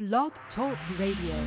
Blog Talk Radio.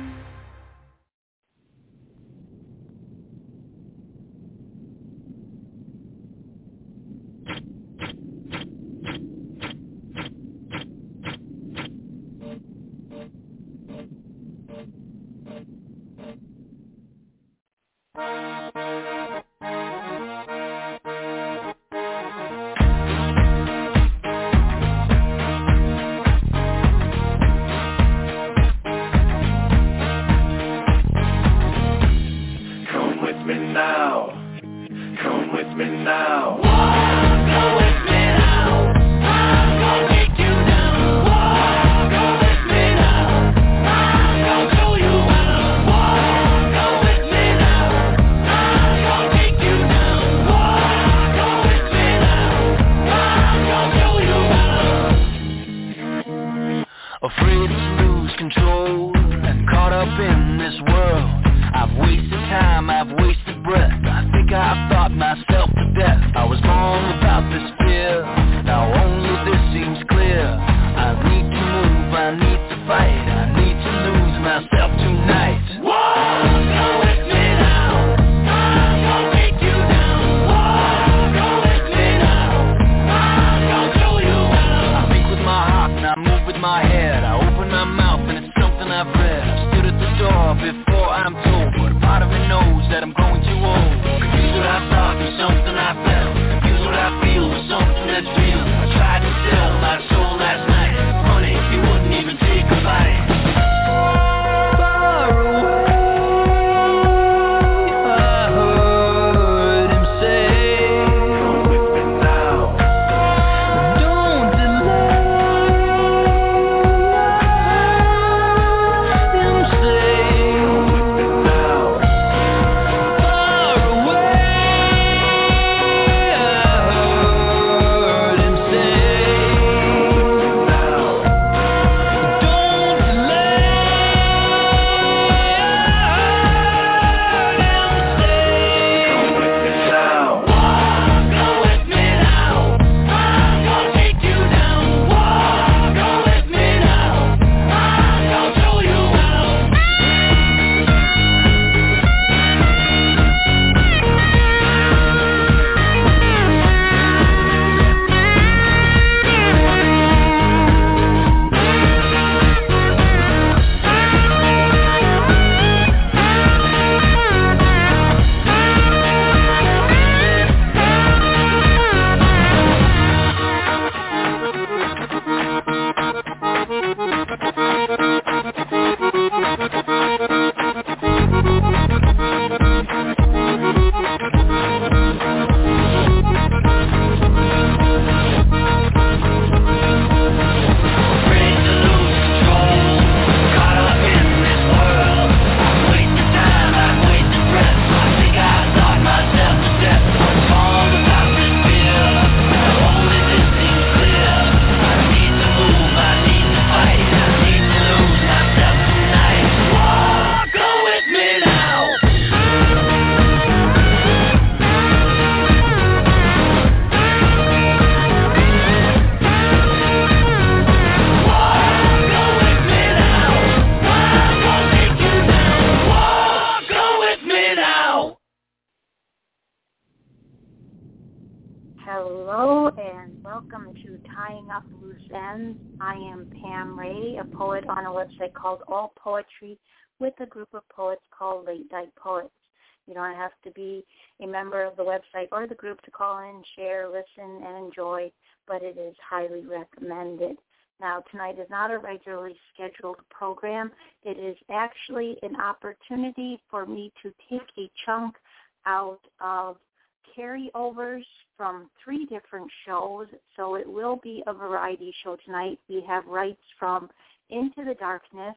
Hello and welcome to Tying Up Loose Ends. I am Pam Ray, a poet on a website called All Poetry with a group of poets called Late Night Poets. You don't have to be a member of the website or the group to call in, share, listen, and enjoy, but it is highly recommended. Now, tonight is not a regularly scheduled program. It is actually an opportunity for me to take a chunk out of carryovers from 3 different shows, so it will be a variety show tonight. We have rights from Into the Darkness,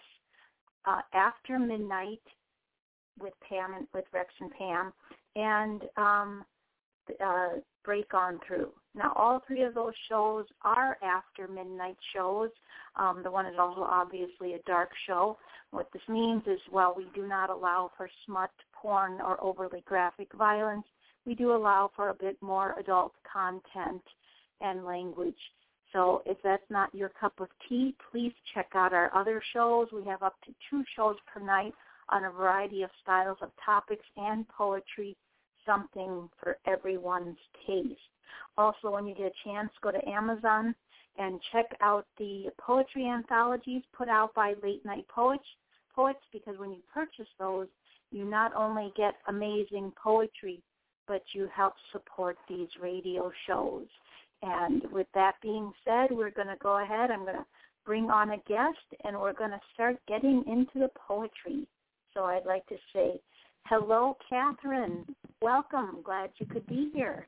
After Midnight with Pam and with Rex and Pam, and Break On Through. Now, all 3 of those shows are after midnight shows. The one is also obviously a dark show. What this means is, while we do not allow for smut, porn, or overly graphic violence, we do allow for a bit more adult content and language. So if that's not your cup of tea, please check out our other shows. We have up to 2 shows per night on a variety of styles of topics and poetry, something for everyone's taste. Also, when you get a chance, go to Amazon and check out the poetry anthologies put out by Late Night Poets, because when you purchase those, you not only get amazing poetry, but you help support these radio shows. And with that being said, we're going to go ahead. I'm going to bring on a guest, and we're going to start getting into the poetry. So I'd like to say, hello, Catherine. Welcome. Glad you could be here.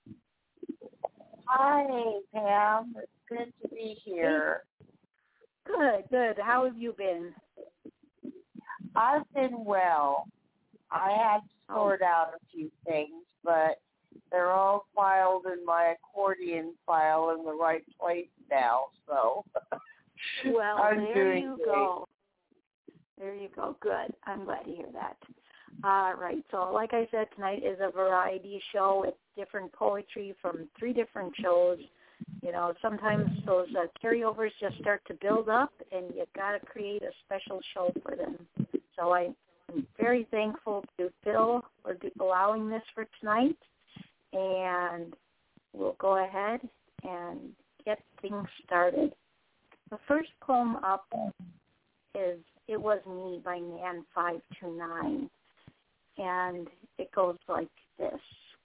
Hi, Pam. It's good to be here. Good. How have you been? I've been well. I had to sort out a few things, but they're all filed in my accordion file in the right place now, so well, I'm there doing you great. go. There you go. Good. I'm glad to hear that. All right. So like I said, tonight is a variety show with different poetry from 3 different shows. You know, sometimes those carryovers just start to build up, and you got to create a special show for them. So I'm very thankful to Phil for allowing this for tonight, and we'll go ahead and get things started. The first poem up is It Was Me by Nan 529, and it goes like this.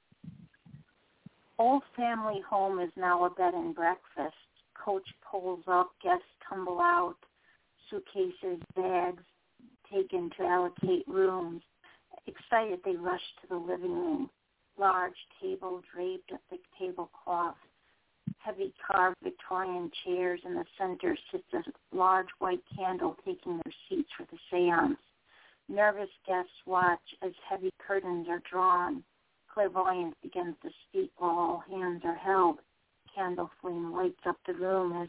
Old family home is now a bed and breakfast. Coach pulls up, guests tumble out, suitcases, bags taken to allocate rooms. Excited, they rush to the living room. Large table draped a thick tablecloth. Heavy carved Victorian chairs. In the center sits a large white candle taking their seats for the seance. Nervous guests watch as heavy curtains are drawn. Clairvoyance begins to speak while all hands are held. Candle flame lights up the room as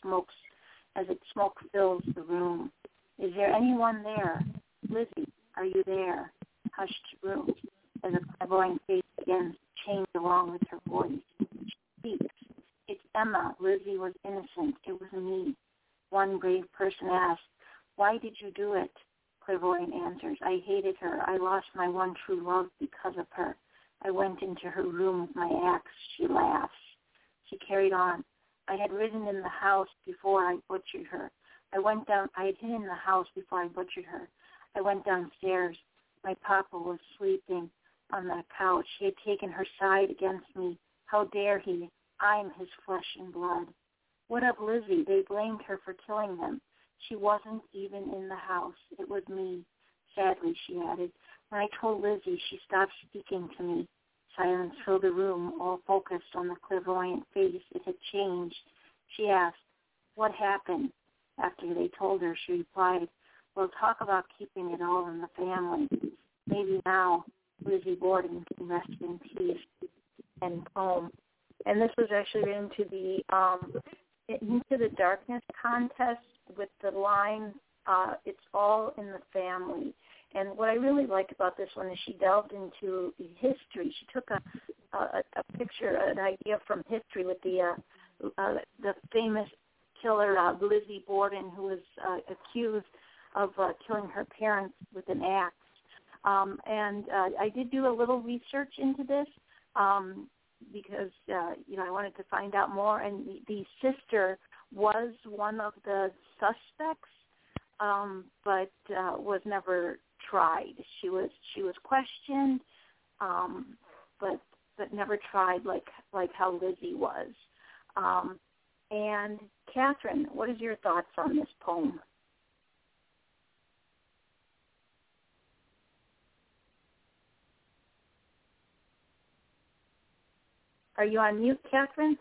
smoke fills the room. Is there anyone there? Lizzie, are you there? Hushed room as a clairvoyant face begins to change along with her voice. She speaks. It's Emma. Lizzie was innocent. It was me. One brave person asked, why did you do it? Clairvoyant answers, I hated her. I lost my one true love because of her. I went into her room with my axe. She laughs. She carried on. I had ridden in the house before I butchered her. I had hidden in the house before I butchered her. I went downstairs. My papa was sleeping on the couch. He had taken her side against me. How dare he? I'm his flesh and blood. What of Lizzie? They blamed her for killing them. She wasn't even in the house. It was me. Sadly, she added. When I told Lizzie, she stopped speaking to me. Silence filled the room, all focused on the clairvoyant face. It had changed. She asked, what happened? After they told her, she replied, we'll talk about keeping it all in the family. Maybe now Lizzie Borden can rest in peace. And poem. And this was actually into the Into the Darkness contest with the line, it's all in the family. And what I really like about this one is she delved into the history. She took a picture, an idea from history with the famous killer, Lizzie Borden, who was accused of killing her parents with an axe. And I did do a little research into this because, I wanted to find out more. And the sister was one of the suspects, but was never tried. She was questioned, but never tried like how Lizzie was. And Catherine, what is your thoughts on this poem? Are you on mute, Catherine?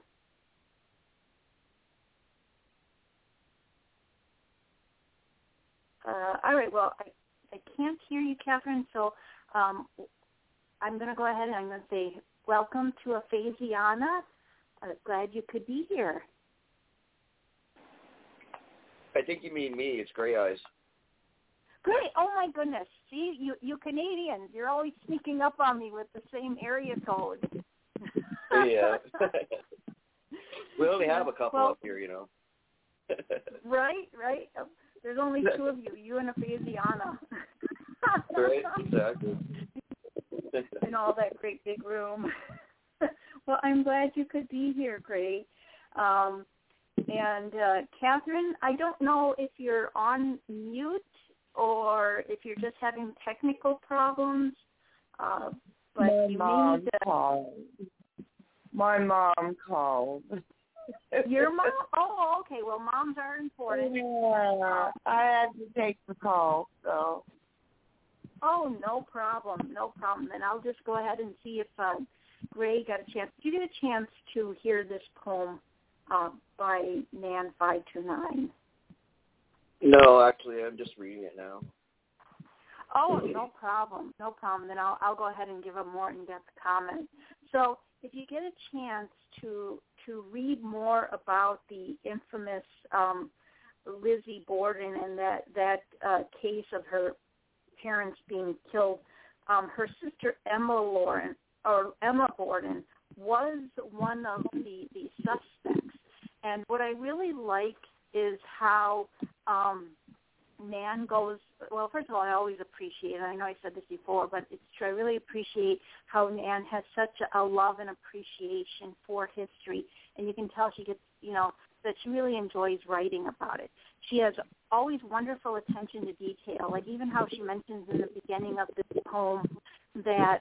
All right, well, I can't hear you, Catherine, so I'm going to go ahead and I'm going to say welcome to Aphasiana. Glad you could be here. I think you mean me. It's Gray Eyes. Great. Oh, my goodness. See, you Canadians, you're always sneaking up on me with the same area code. Yeah. We only have a couple up here, Right. There's only two of you and a Faziana. Right, exactly. In all that great big room. Well, I'm glad you could be here, Gray. And Catherine, I don't know if you're on mute or if you're just having technical problems, but you may need to... called. My mom called. Your mom? Oh, okay. Well, moms are important. Yeah, I had to take the call, so. Oh, no problem. Then I'll just go ahead and see if Gray got a chance. Did you get a chance to hear this poem by Nan 529? No, actually, I'm just reading it now. Oh, no problem. Then I'll go ahead and give a more in-depth comment. So if you get a chance to read more about the infamous Lizzie Borden and that case of her parents being killed, her sister Emma Borden was one of the suspects. And what I really like is how Nan goes, well, first of all, I always appreciate, and I know I said this before, but it's true, I really appreciate how Nan has such a love and appreciation for history, and you can tell she gets, that she really enjoys writing about it. She has always wonderful attention to detail, like even how she mentions in the beginning of this poem that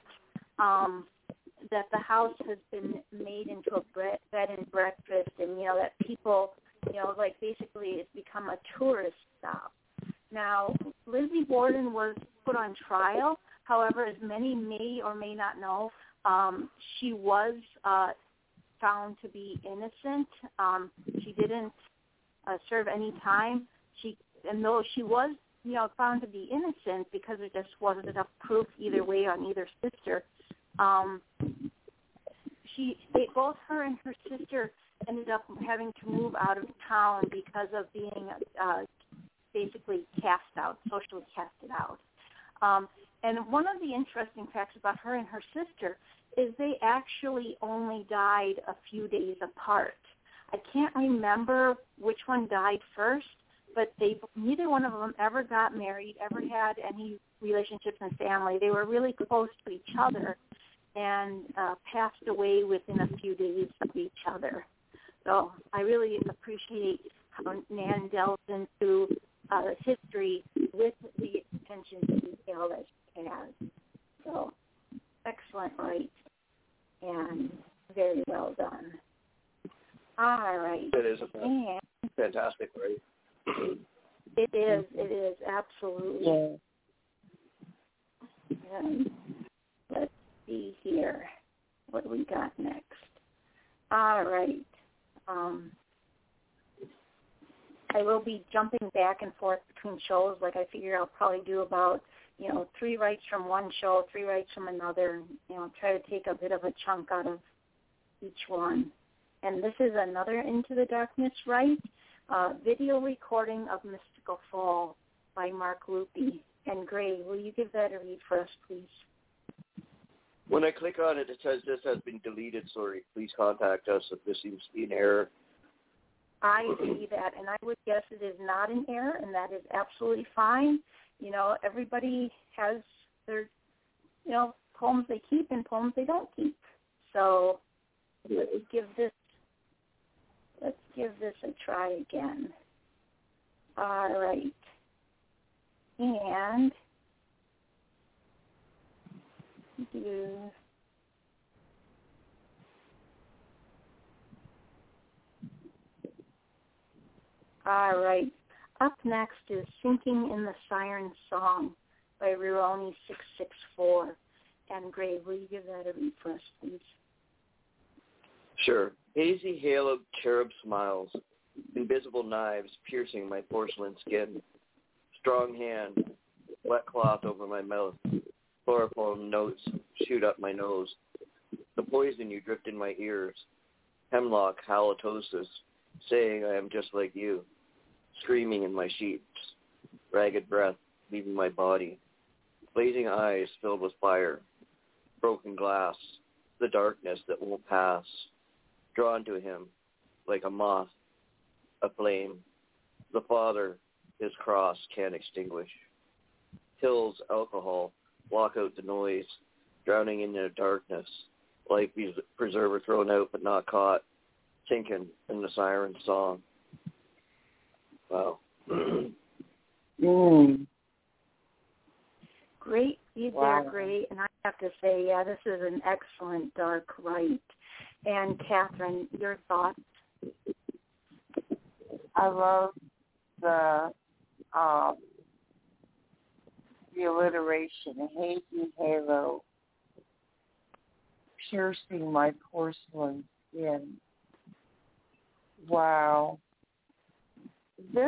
the house has been made into a bed and breakfast, and, that people, like basically it's become a tourist stop. Now, Lizzie Borden was put on trial. However, as many may or may not know, she was found to be innocent. She didn't serve any time. And though she was, found to be innocent because there just wasn't enough proof either way on either sister, both her and her sister ended up having to move out of town because of being basically socially casted out. And one of the interesting facts about her and her sister is they actually only died a few days apart. I can't remember which one died first, but neither one of them ever got married, ever had any relationships in family. They were really close to each other and passed away within a few days of each other. So I really appreciate how Nan delves into history with the attention to detail that she has. So excellent write and very well done. All right. It is a fantastic write. It is, absolutely. Yeah. And let's see here. What do we got next? All right. I will be jumping back and forth between shows. Like I figure I'll probably do about, 3 writes from one show, 3 writes from another, and, try to take a bit of a chunk out of each one. And this is another Into the Darkness write, video recording of Mystical Fall by Mark Lupi. And Gray, will you give that a read for us, please? When I click on it, it says this has been deleted. Sorry, please contact us if this seems to be an error. I see that, and I would guess it is not an error, and that is absolutely fine. Everybody has their, poems they keep and poems they don't keep. So let's give this a try again. All right. And all right. Up next is Sinking in the Siren Song by Ruoni664. And Gray, will you give that a read for us, please? Sure. Hazy haloed cherub smiles, invisible knives piercing my porcelain skin. Strong hand, wet cloth over my mouth. Chloroform notes shoot up my nose. The poison you drift in my ears. Hemlock halitosis, saying I am just like you. Screaming in my sheets. Ragged breath leaving my body. Blazing eyes filled with fire. Broken glass. The darkness that won't pass. Drawn to him. like a moth, a flame. The Father, his cross can't extinguish. Pills, alcohol, block out the noise, drowning in the darkness. Life preserver thrown out but not caught, sinking in the siren song. Wow. Great, they're great, and I have to say, yeah, this is an excellent dark rite. And Catherine, your thoughts? I love the alliteration, hazy halo, piercing my porcelain skin. Wow. This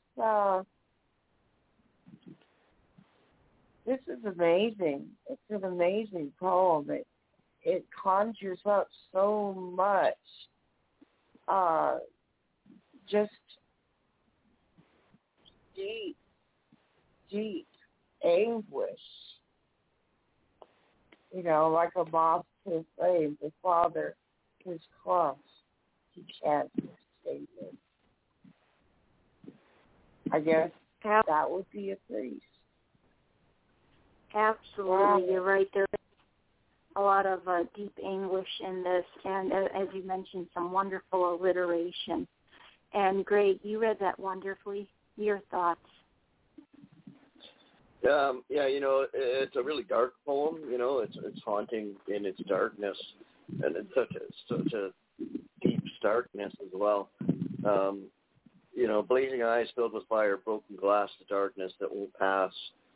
is amazing. It's an amazing poem. It conjures up so much just deep anguish. You know, like a moth to a flame. The Father, his cross, he can't save it. I guess that would be a priest. Absolutely, you're right. There is a lot of deep anguish in this, and as you mentioned, some wonderful alliteration. And Greg, you read that wonderfully. Your thoughts? Yeah, you know, it's a really dark poem. You know, it's haunting in its darkness, and it's such a deep darkness as well. You know, blazing eyes filled with fire, broken glass, the darkness that won't pass.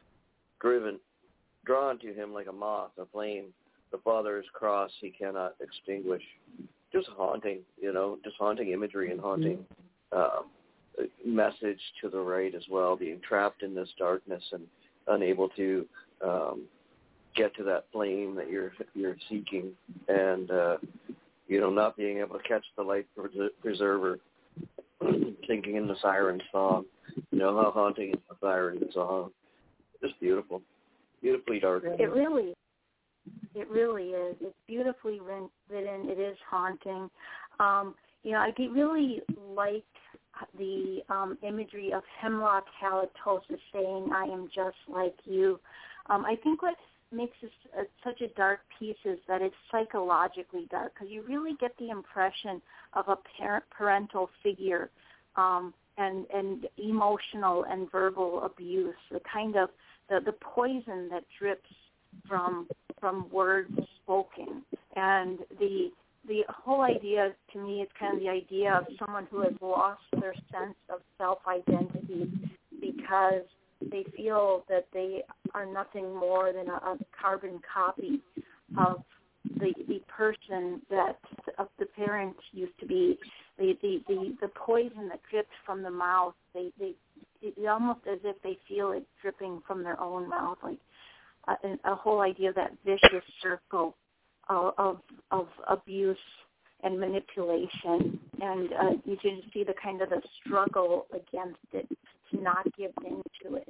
Drawn to him like a moth, a flame. The Father's cross he cannot extinguish. Just haunting, you know, just haunting imagery and haunting message to the right as well, being trapped in this darkness and unable to get to that flame that you're seeking, and you know, not being able to catch the light preserver, thinking in the siren song. You know how haunting is the siren song. Just beautiful, beautifully dark. It really is. It's beautifully written. It is haunting. You know, I really like the imagery of Hemlock halitosis saying, "I am just like you." I think what makes this such a dark piece is that it's psychologically dark, because you really get the impression of a parental figure and emotional and verbal abuse, the kind of the poison that drips from words spoken. And the whole idea, to me, is kind of the idea of someone who has lost their sense of self-identity because they feel that they are nothing more than a carbon copy of the person that of the parents used to be. The poison that drips from the mouth, it's almost as if they feel it dripping from their own mouth, like a whole idea of that vicious circle of abuse and manipulation, and you can see the kind of the struggle against it, to not give in to it.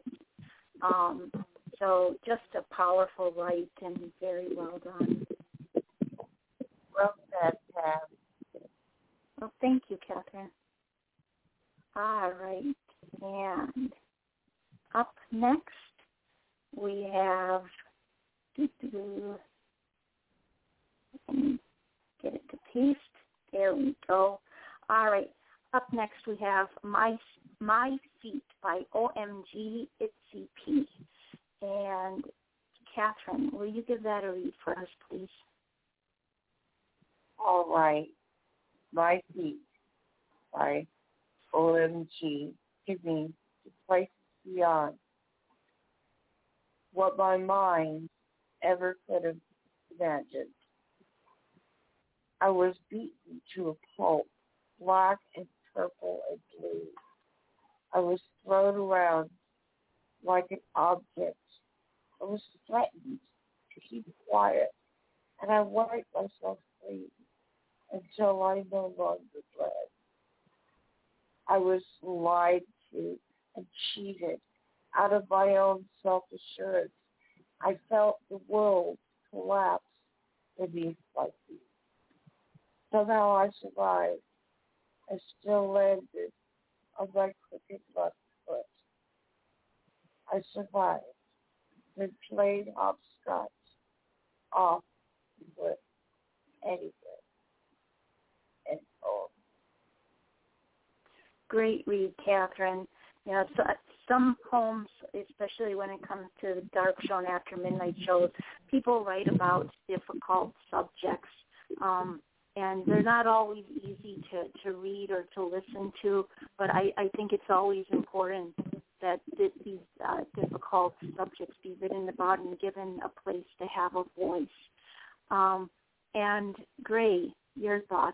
So just a powerful write and very well done. Well said, Pam. Well, thank you, Catherine. All right, and up next we have, get it to paste. There we go. All right, up next we have My Feet by OMG Itsy P. And Catherine, will you give that a read for us, please? All right. My Feet by OMG. Give me the places beyond what my mind ever could have imagined. I was beaten to a pulp, black and purple and blue. I was thrown around like an object. I was threatened to keep quiet, and I wiped myself clean until I no longer bled. I was lied to and cheated out of my own self-assurance. I felt the world collapse beneath my feet. Somehow I survived. I still landed on my crooked left foot. I survived. Then played hopscotch off with anywhere. And home. Great read, Catherine. You know, some poems, especially when it comes to the dark show and after midnight shows, people write about difficult subjects, and they're not always easy to read or to listen to, but I think it's always important that these difficult subjects be written about and given a place to have a voice. And Gray, your thoughts?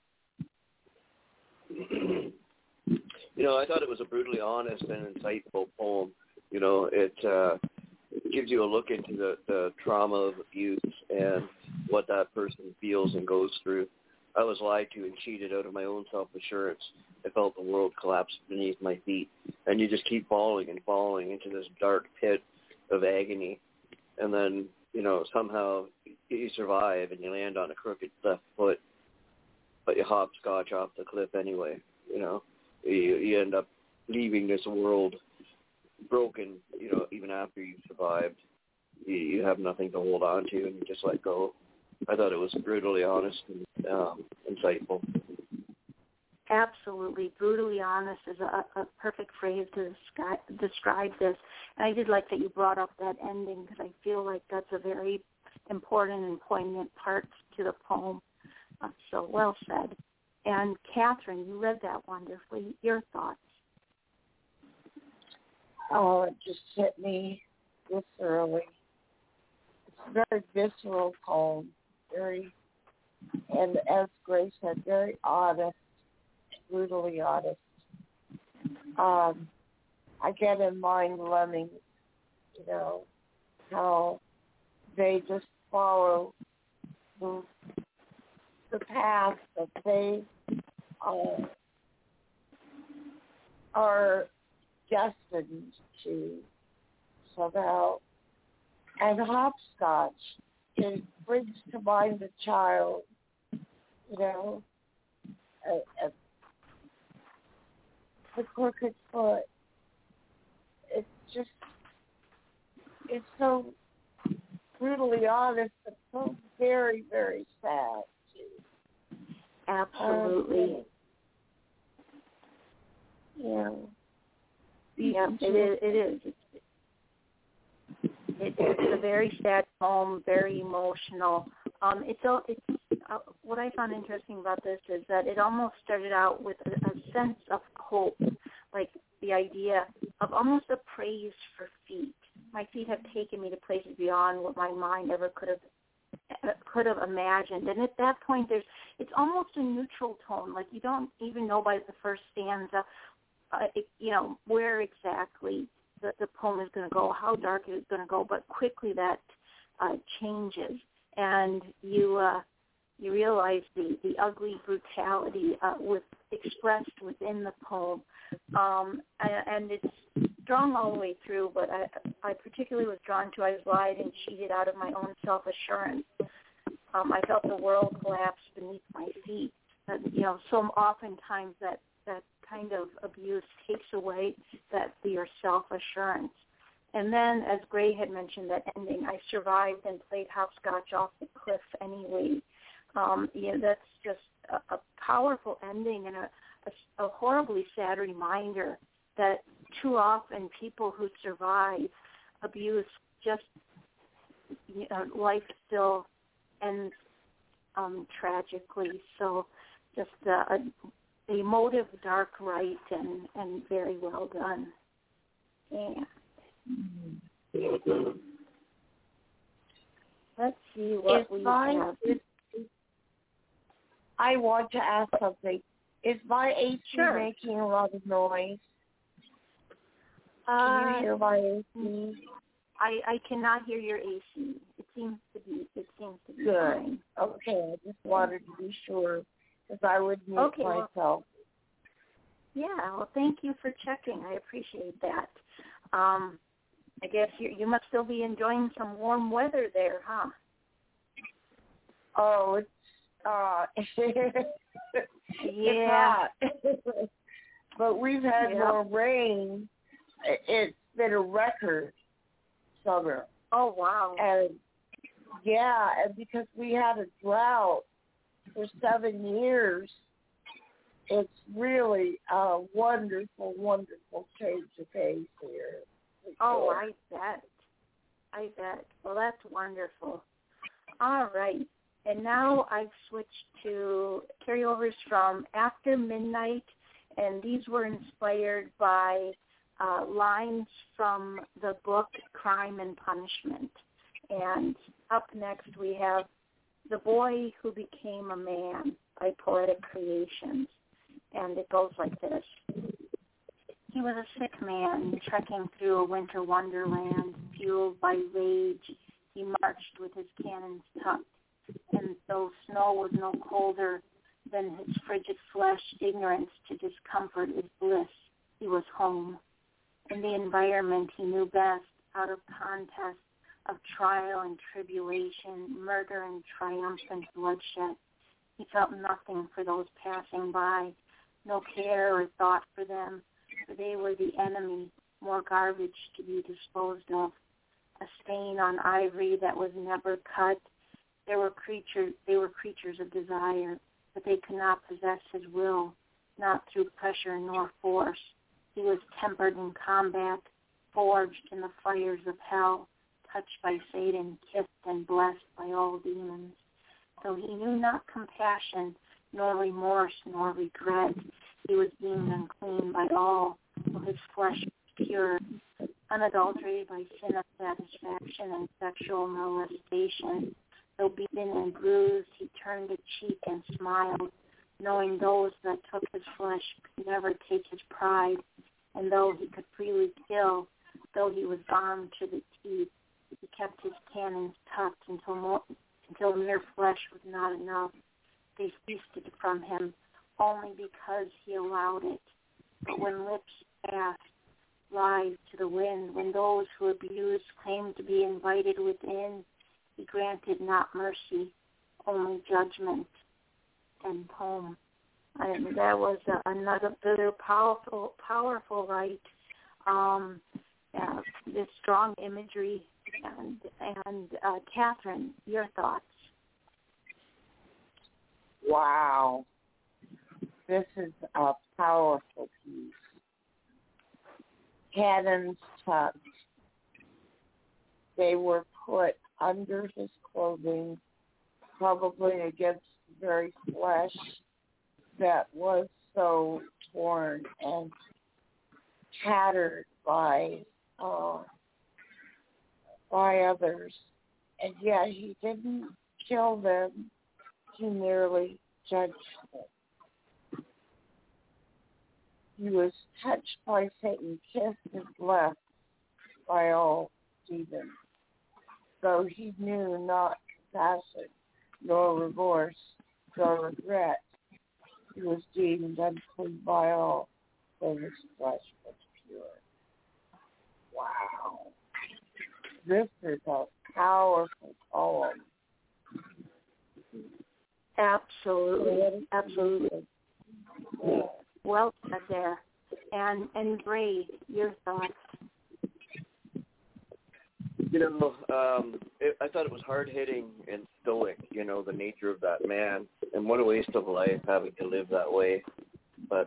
You know, I thought it was a brutally honest and insightful poem. You know, it gives you a look into the trauma of abuse and what that person feels and goes through. I was lied to and cheated out of my own self-assurance. I felt the world collapse beneath my feet. And you just keep falling and falling into this dark pit of agony. And then, you know, somehow you survive and you land on a crooked left foot, but you hopscotch off the cliff anyway, you know. You end up leaving this world broken, you know, even after you've survived. You have nothing to hold on to, and you just let go. I thought it was brutally honest and insightful. Absolutely. Brutally honest is a perfect phrase to describe this. And I did like that you brought up that ending, because I feel like that's a very important and poignant part to the poem. So well said. And Catherine, you read that wonderfully. Your thoughts? Oh, it just hit me viscerally. It's a very visceral poem, and as Grace said, very honest, brutally honest. I get in mind lemmings, you know, how they just follow the path that they are destined to somehow. And hopscotch, it brings to mind the child, you know, the crooked foot. It's so brutally honest, but so very, very sad. Absolutely. Yeah. Yeah, it is. It's a very sad poem, very emotional. What I found interesting about this is that it almost started out with a sense of hope, like the idea of almost a praise for feet. My feet have taken me to places beyond what my mind ever could have imagined. And at that point, it's almost a neutral tone. Like you don't even know by the first stanza, you know, where exactly the poem is going to go, how dark it is going to go. But quickly that changes, and you realize the ugly brutality expressed within the poem, and it's strong all the way through. But I particularly was drawn to, I was lied and cheated out of my own self-assurance. I felt the world collapse beneath my feet. You know, so oftentimes that kind of abuse takes away your self-assurance. And then, as Gray had mentioned, that ending, I survived and played hopscotch off the cliff anyway. You know, that's just a powerful ending and a horribly sad reminder that too often people who survive abuse, just, you know, life still ends tragically. So just a emotive, dark right and very well done. Yeah. Let's see what we have. I want to ask something. Is my AC making a lot of noise? Can you hear my AC? I cannot hear your AC. It seems to be good. Fine. Okay, I just wanted to be sure because I would mute myself. Well, thank you for checking. I appreciate that. I guess you must still be enjoying some warm weather there, huh? Oh, it's Yeah. It's hot. But we've had more rain. It's been a record summer. Oh, wow. And because we had a drought for 7 years, it's really a wonderful, wonderful change of pace here. Oh, I bet. Well, that's wonderful. All right. And now I've switched to carryovers from After Midnight, and these were inspired by lines from the book Crime and Punishment. And up next we have The Boy Who Became a Man by Poetic Creations. And it goes like this. He was a sick man trekking through a winter wonderland. Fueled by rage, he marched with his cannons tucked. And though snow was no colder than his frigid flesh, ignorance to discomfort is bliss. He was home. In the environment he knew best, out of contest of trial and tribulation, murder and triumphant bloodshed. He felt nothing for those passing by, no care or thought for them, for they were the enemy, more garbage to be disposed of, a stain on ivory that was never cut. They were creatures of desire, but they could not possess his will, not through pressure nor force. He was tempered in combat, forged in the fires of hell, touched by Satan, kissed and blessed by all demons. Though he knew not compassion, nor remorse, nor regret, he was deemed unclean by all, though his flesh was pure, unadulterated by sin of satisfaction and sexual molestation. Though beaten and bruised, he turned a cheek and smiled, knowing those that took his flesh could never take his pride. And though he could freely kill, though he was armed to the teeth, he kept his cannons tucked until mere flesh was not enough. They feasted from him only because he allowed it. But when lips asked, lies to the wind, when those who abused claimed to be invited within, he granted not mercy, only judgment. And poem. And that was another very powerful right. This strong imagery. And Catherine, your thoughts? Wow. This is a powerful piece. Cannons tucked. They were put under his clothing, probably against the very flesh that was so torn and tattered by others. And yet he didn't kill them. He merely judged them. He was touched by Satan, kissed and blessed by all demons. Though he knew not compassion, nor remorse, nor regret, he was deemed unclean by all, though his flesh was pure. Wow. This is a powerful poem. Absolutely. Well said there. And Bray, your thoughts? I thought it was hard-hitting and stoic, the nature of that man. And what a waste of life having to live that way. But,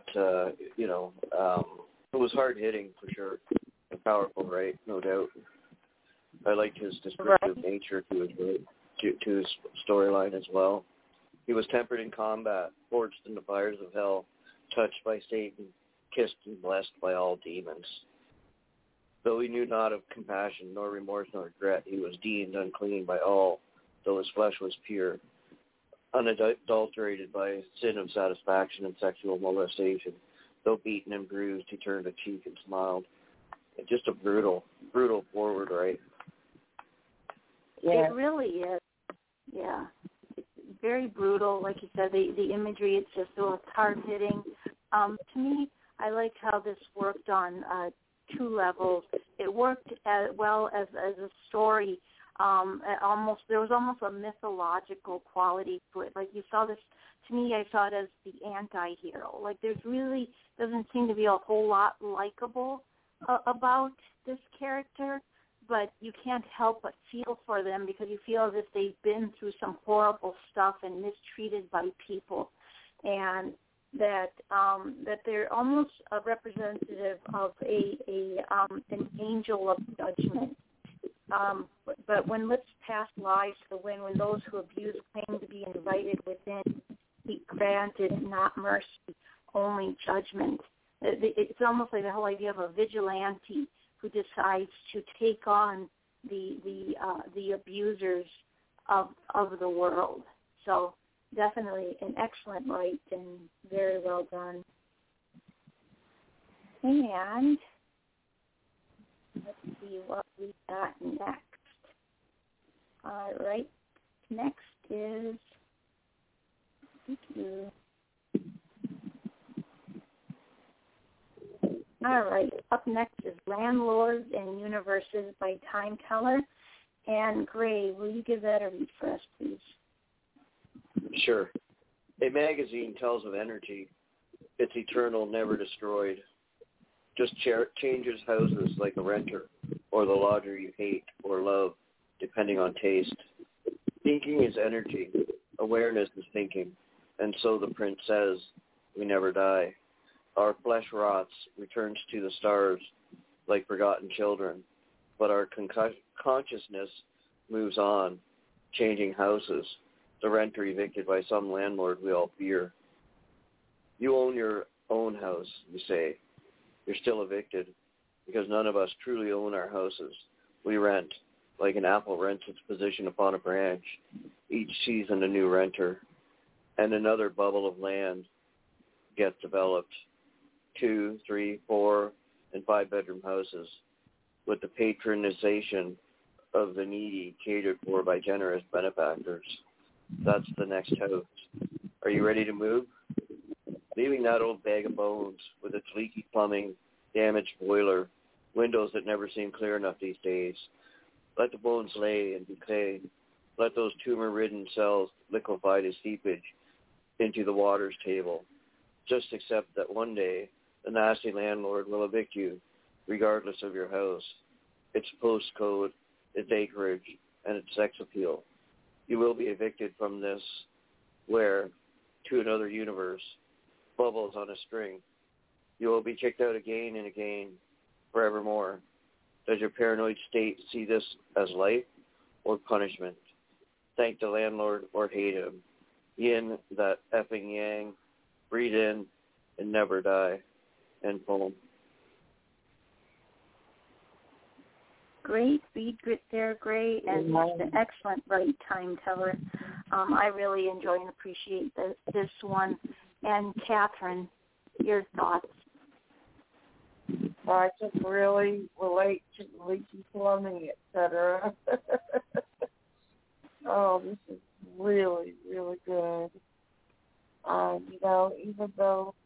it was hard-hitting for sure. And powerful, right? No doubt. I liked his descriptive nature to his storyline as well. He was tempered in combat, forged in the fires of hell, touched by Satan, kissed and blessed by all demons. Though he knew not of compassion, nor remorse, nor regret, he was deemed unclean by all, though his flesh was pure, unadulterated by sin of satisfaction and sexual molestation. Though beaten and bruised, he turned a cheek and smiled. And just a brutal forward, right? Yeah. It really is. Yeah. It's very brutal. Like you said, the imagery, it's just so it's hard-hitting. To me, I liked how this worked on two levels. It worked as well as a story There was almost a mythological quality to it. Like you saw this, to me, I saw it as the anti-hero. Like there's really doesn't seem to be a whole lot likable about this character, but you can't help but feel for them because you feel as if they've been through some horrible stuff and mistreated by people, and that they're almost a representative of an angel of judgment. But when lips pass lies to the wind, when those who abuse claim to be invited within, he granted not mercy, only judgment. It's almost like the whole idea of a vigilante who decides to take on the abusers of the world. So definitely an excellent write and very well done. And let's see what we got next. All right. Next is All right. Up next is Landlords and Universes by Time Teller. And Gray, will you give that a read for us, please? Sure. A magazine tells of energy. It's eternal, never destroyed. Just changes houses like a renter or the lodger you hate or love, depending on taste. Thinking is energy. Awareness is thinking. And so the prince says, we never die. Our flesh rots, returns to the stars like forgotten children. But our consciousness moves on, changing houses. The renter evicted by some landlord we all fear. You own your own house, you say. You're still evicted because none of us truly own our houses. We rent, like an apple rents its position upon a branch. Each season a new renter, and another bubble of land gets developed. 2, 3, 4, and 5-bedroom houses with the patronization of the needy catered for by generous benefactors. That's the next house. Are you ready to move? Leaving that old bag of bones with its leaky plumbing, damaged boiler, windows that never seem clear enough these days. Let the bones lay and decay. Let those tumor-ridden cells liquefy to seepage into the water's table. Just accept that one day the nasty landlord will evict you, regardless of your house, its postcode, its acreage, and its sex appeal. You will be evicted from this, where, to another universe, bubbles on a string. You will be kicked out again and again, forevermore. Does your paranoid state see this as life or punishment? Thank the landlord or hate him. Yin, that effing yang, breathe in and never die. End poem. Great read there, Gray, and just an excellent write, Time Teller. I really enjoy and appreciate this one. And Catherine, your thoughts? I just really relate to leaky plumbing, etc. Oh, this is really, really good. Even though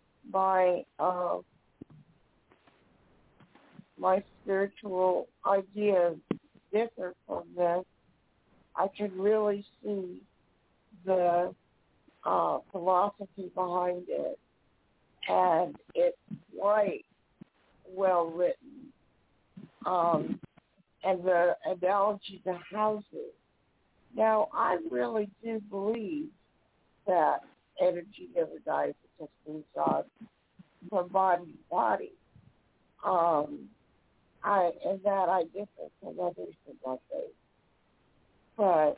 my spiritual ideas differ from this, I can really see the philosophy behind it, and it's quite well written. And the analogy to houses. Now, I really do believe that energy never dies; it just moves on from body to body. I differ from others in that way. But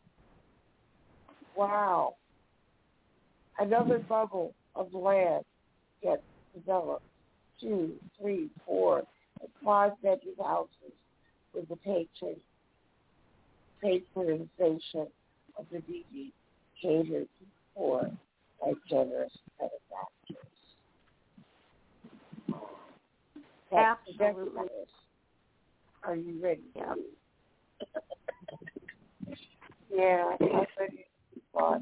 wow, another bubble of land gets developed. 2, 3, 4, and 5-bedroom houses with the patronization of the needy catered for by generous benefactors. Absolutely. Are you ready? Yeah. Yeah, I'm ready to respond.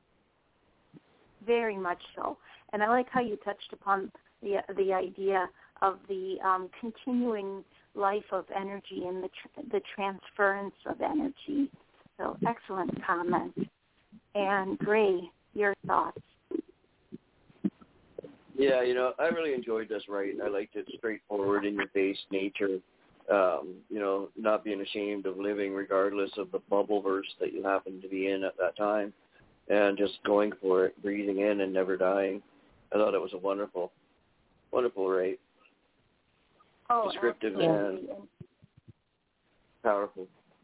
Very much so. And I like how you touched upon the idea the continuing life of energy and the transference of energy. So excellent comment. And Gray, your thoughts? Yeah, I really enjoyed this write. I liked it straightforward, in-your-face nature. Not being ashamed of living regardless of the bubble verse that you happen to be in at that time, and just going for it, breathing in and never dying. I thought it was a wonderful, wonderful write. Oh, descriptive absolutely. and powerful.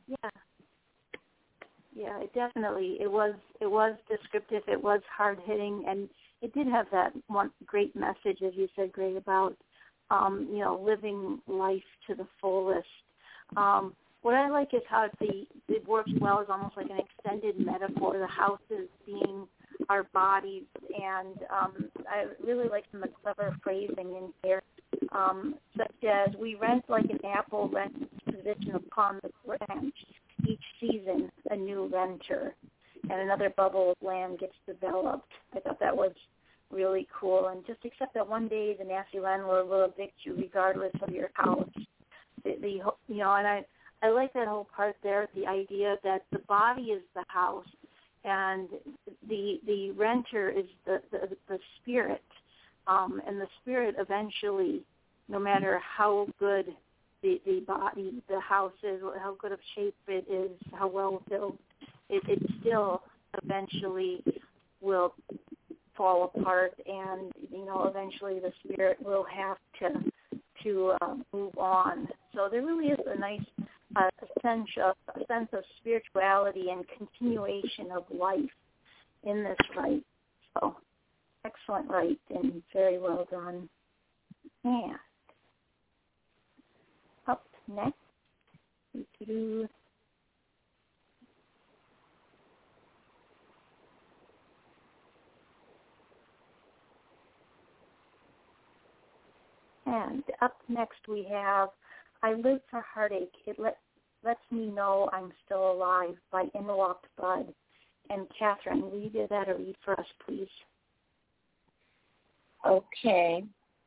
Yeah, it was descriptive. It was hard hitting, and it did have that one great message, as you said, Gray, about living life to the fullest. What I like is how it works well as almost like an extended metaphor. The houses being our bodies, and I really like some of the clever phrasing in here, such as we rent like an apple rent position upon the branch. Each season, a new renter, and another bubble of land gets developed. I thought that was really cool, and just accept that one day the nasty landlord will evict you regardless of your house. And I like that whole part there, the idea that the body is the house, and the renter is the spirit, and the spirit eventually, no matter how good the body, the house is, how good of shape it is, how well built, it still eventually will fall apart, and eventually the spirit will have to move on. So there really is a nice sense of spirituality and continuation of life in this write. So excellent write and very well done. Yeah. Up next, and up next we have I Live for Heartache. It lets me know I'm still alive by In Walked Bud. And Catherine, will you do that or read for us, please? Okay.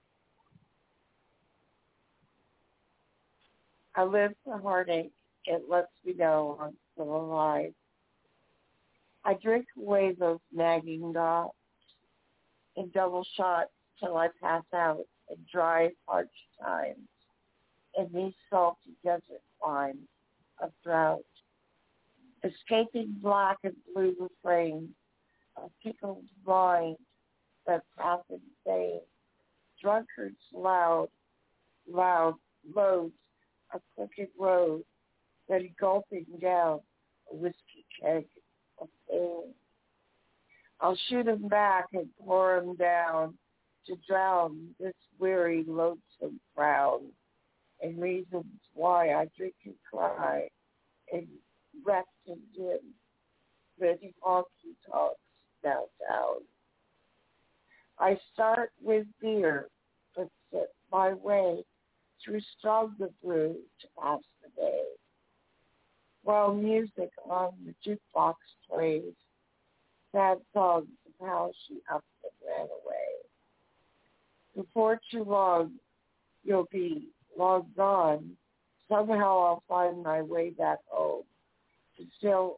I live for heartache. It lets me know I'm still alive. I drink away those nagging dots in double shots till I pass out in dry, parched times in these salty desert climes of drought. Escaping black and blue refrains of pickled mind that pass insane. Drunkards loud, loads a crooked road, then gulping down a whiskey keg of pain. I'll shoot him back and pour him down to drown this weary, lonesome frown, and reasons why I drink and cry and rest and dim, ready honky talks downtown. I start with beer, but sip my way through stronger brew to pass the day, while music on the jukebox plays sad songs of how she up and ran away. Before too long, you'll be long gone. Somehow I'll find my way back home to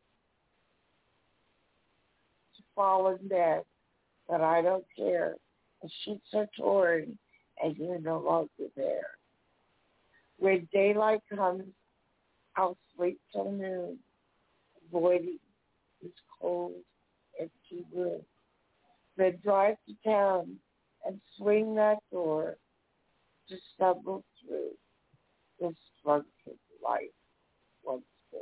fall in bed, but I don't care. The sheets are torn and you're no longer there. When daylight comes, I'll sleep till noon, avoiding this cold, empty room. Then drive to town and swing that door to stumble through this drunken life once more.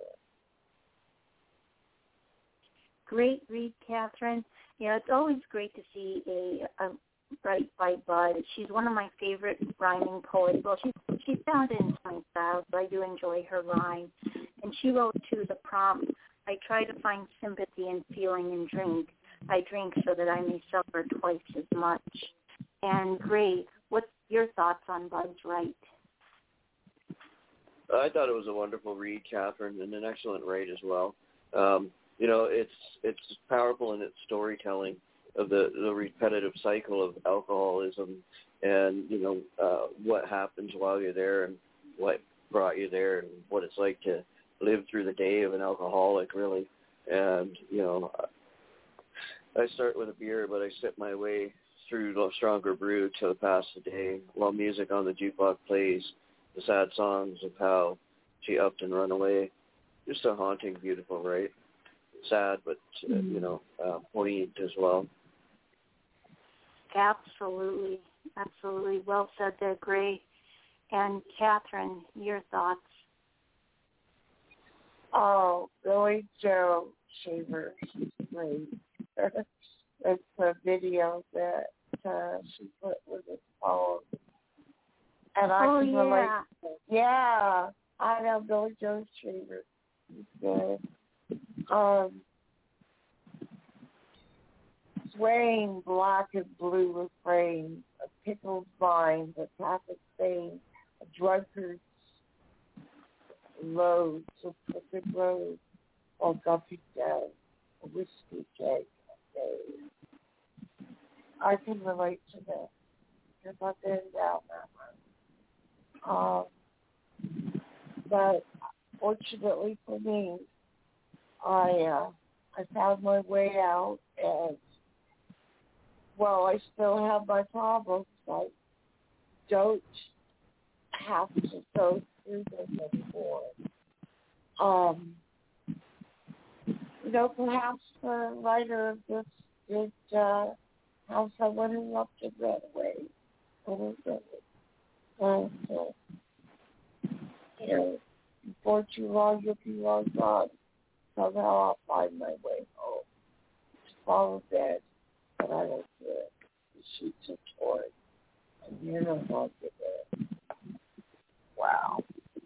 Great read, Catherine. It's always great to see a write by Bud. She's one of my favorite rhyming poets. Well, she's founded in my style, so I do enjoy her rhyme. And she wrote to the prompt, I try to find sympathy and feeling in drink. I drink so that I may suffer twice as much. And Gray, what's your thoughts on Bud's write? I thought it was a wonderful read, Catherine, and an excellent write as well. It's powerful in its storytelling of the repetitive cycle of alcoholism and, what happens while you're there and what brought you there and what it's like to live through the day of an alcoholic, really. And, I start with a beer, but I sip my way through the stronger brew till pass the day while music on the jukebox plays, the sad songs of how she upped and run away. Just a haunting, beautiful, right? Sad, but, poignant as well. Absolutely. Absolutely. Well said there, Gray. And Catherine, your thoughts? Oh, Billy Joe Shaver. She's great. It's a video that she put with this poem. And I can relate to it. Yeah, I know Billy Joe Shaver. He's good. Swaying black and blue refrain, a pickled mind, a Catholic saying, a drunkard's load, a crooked road, while Guppy down, a whiskey keg. I can relate to this because I've been down that road. But fortunately for me, I found my way out, and I still have my problems. I don't have to go through this anymore. Perhaps the writer of this did have someone who loved him right away. Before too long, you'll be long gone. Somehow I'll find my way home. To follow dead, but I don't do it. The sheets are torn, and you're no longer there. Wow.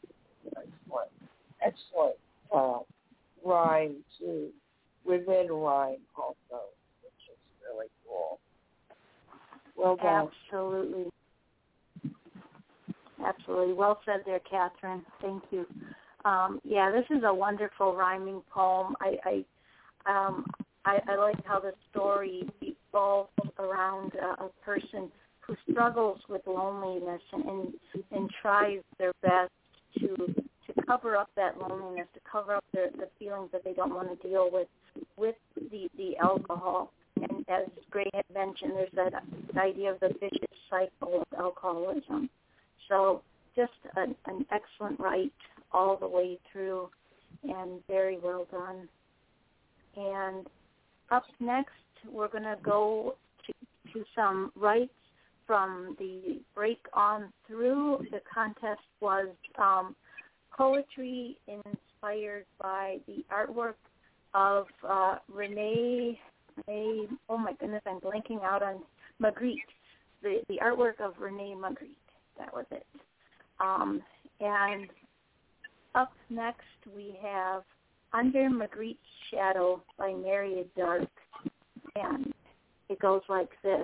Excellent rhyme, too. Within rhyme, also, which is really cool. Well done. Absolutely. Absolutely. Well said there, Catherine. Thank you. This is a wonderful rhyming poem. I like how the story evolves around a person who struggles with loneliness and tries their best to cover up that loneliness, to cover up the feelings that they don't want to deal with the alcohol. And as Gray had mentioned, there's that idea of the vicious cycle of alcoholism. So just an excellent write all the way through, and very well done. And up next, we're going to go to some rights from the break on through. The contest was poetry inspired by the artwork of Renee, oh my goodness, I'm blanking out on Magritte, the artwork of Renee Magritte. That was it. And up next we have Under Magritte's Shadow by Mary Dark. And it goes like this.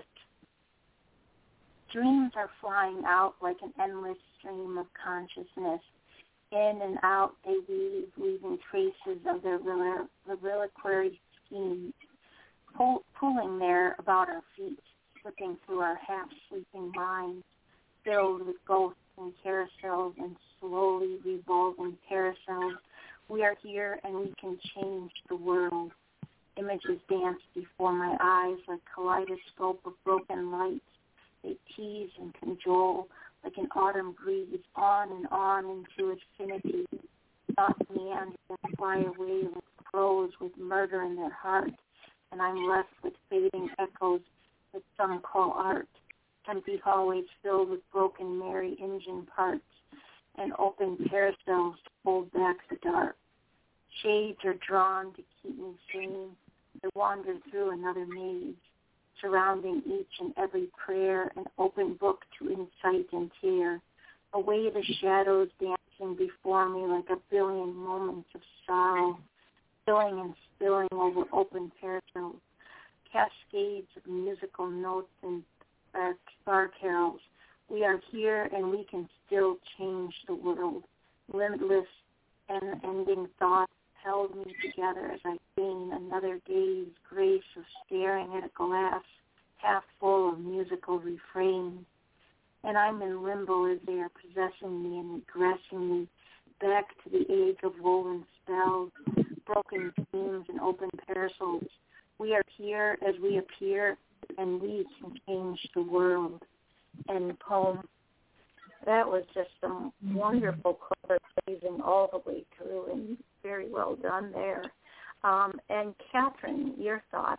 Dreams are flying out like an endless stream of consciousness. In and out they weave, leaving traces of their reliquary schemes, pulling there about our feet, slipping through our half-sleeping minds, filled with ghosts and carousels and slowly revolving carousels. We are here and we can change the world. Images dance before my eyes like kaleidoscope of broken lights. They tease and cajole like an autumn breeze on and on into infinity. Thoughts meander and fly away like crows with murder in their heart. And I'm left with fading echoes that some call art. Empty hallways filled with broken merry engine parts and open carousels to hold back the dark. Shades are drawn to keep me sane. I wander through another maze, surrounding each and every prayer, an open book to insight and tear. Away the shadows dancing before me like a billion moments of sorrow, spilling and spilling over open carousels, cascades of musical notes and bar carols. We are here and we can still change the world. Limitless and ending thoughts held me together as I gain another day's grace of staring at a glass half full of musical refrains. and I'm in limbo as they are possessing me and regressing me back to the age of woven spells, broken dreams, and open parasols. We are here as we appear, and we can change the world. And poem. That was just some wonderful color phrasing all the way through, and very well done there. And Catherine, your thoughts?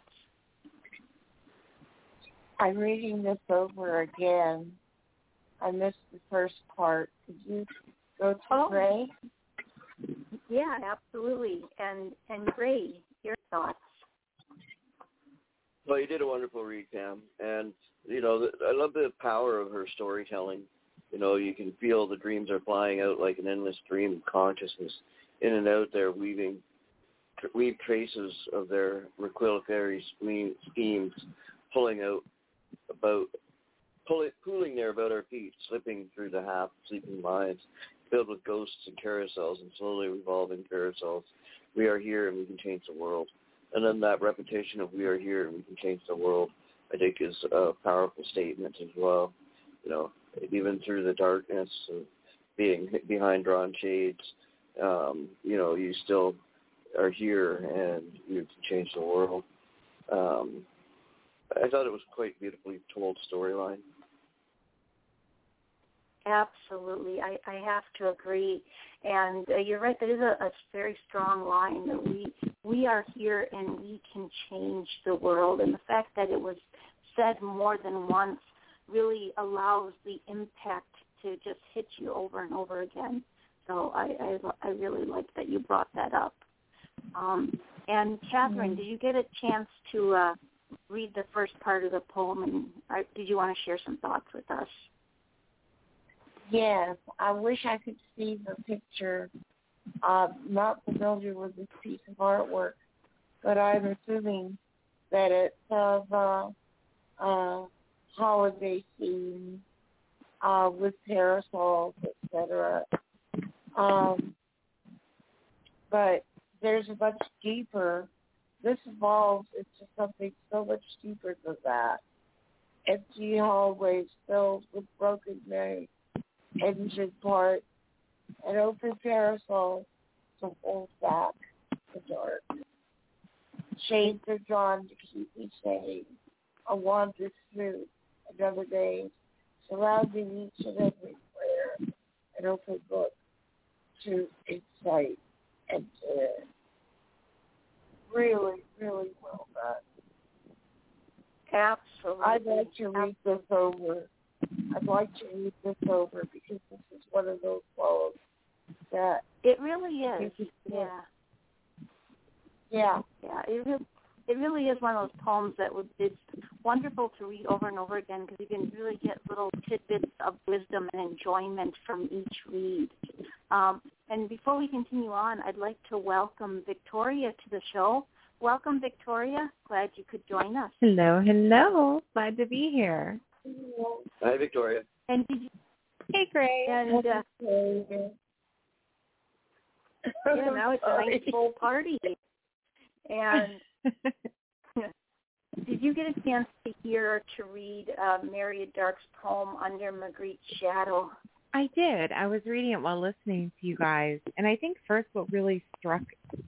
I'm reading this over again. I missed the first part. Could you go to Ray? Yeah, absolutely. And Ray, your thoughts? Well, you did a wonderful read, Pam. And, I love the power of her storytelling. You can feel the dreams are flying out like an endless dream of consciousness. In and out there, weave traces of their requilatory schemes, pulling there about our feet, slipping through the half-sleeping minds, filled with ghosts and carousels and slowly revolving carousels. We are here and we can change the world. And then that repetition of we are here and we can change the world, I think, is a powerful statement as well. Even through the darkness of being behind drawn shades, you still are here and you can change the world. I thought it was quite beautifully told storyline. Absolutely. I have to agree. And you're right, that is a very strong line, that we are here and we can change the world. And the fact that it was said more than once really allows the impact to just hit you over and over again. So I really like that you brought that up. And Catherine, did you get a chance to read the first part of the poem, and did you want to share some thoughts with us? Yes, I wish I could see the picture. Not familiar with this piece of artwork, but I'm assuming that it's of holiday theme with parasols, etc. But there's a much deeper. This evolves into something so much deeper than that. Empty hallways filled with broken engine parts and open parasols to hold back the dark. Shades are drawn to keep me safe. I wander through another day, surrounding each and every prayer, an open book to insight and care. Really, really well done. Absolutely. I'd like to read this over. Because this is one of those poems that it really is. Yeah. Yeah. It really is one of those poems that it's wonderful to read over and over again, because you can really get little tidbits of wisdom and enjoyment from each read. And before we continue on, I'd like to welcome Victoria to the show. Welcome, Victoria. Glad you could join us. Hello. Glad to be here. Hi, Victoria. And did you? Hey, Grace. And now it's a nice full party. And did you get a chance to hear or to read Maria Dark's poem Under Magritte's Shadow? I did. I was reading it while listening to you guys, and I think first what really struck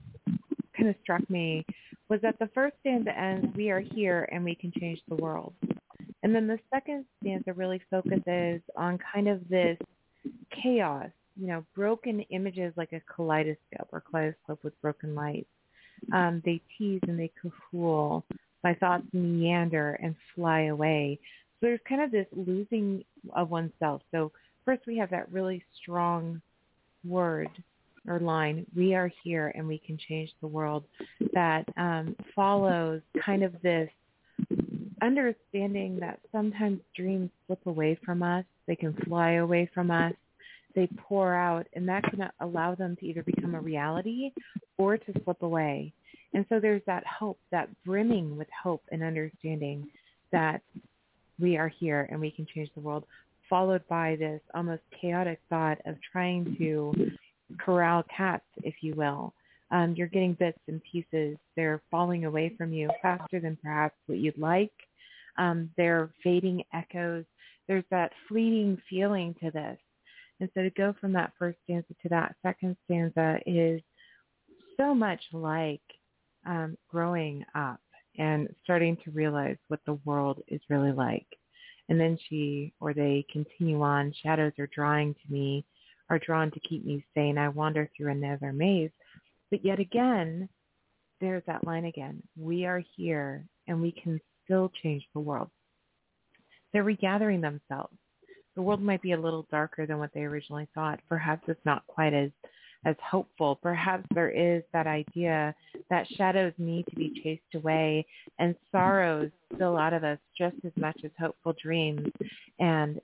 me was that the first stanza ends, "We are here and we can change the world." And then the second stanza really focuses on kind of this chaos, broken images like a kaleidoscope with broken lights. They tease and they cahool. My thoughts meander and fly away. So there's kind of this losing of oneself. So first we have that really strong word or line, "We are here and we can change the world," that follows kind of this understanding that sometimes dreams slip away from us. They can fly away from us. They pour out, and that can allow them to either become a reality or to slip away. And so there's that hope, that brimming with hope and understanding that we are here and we can change the world, followed by this almost chaotic thought of trying to corral cats, if you will. You're getting bits and pieces. They're falling away from you faster than perhaps what you'd like. They're fading echoes. There's that fleeting feeling to this. And so to go from that first stanza to that second stanza is so much like growing up and starting to realize what the world is really like. And then they continue on, shadows are drawn to keep me sane. I wander through another maze. But yet again, there's that line again. We are here and we can still change the world. They're regathering themselves. The world might be a little darker than what they originally thought. Perhaps it's not quite as hopeful. Perhaps there is that idea that shadows need to be chased away and sorrows spill out of us just as much as hopeful dreams and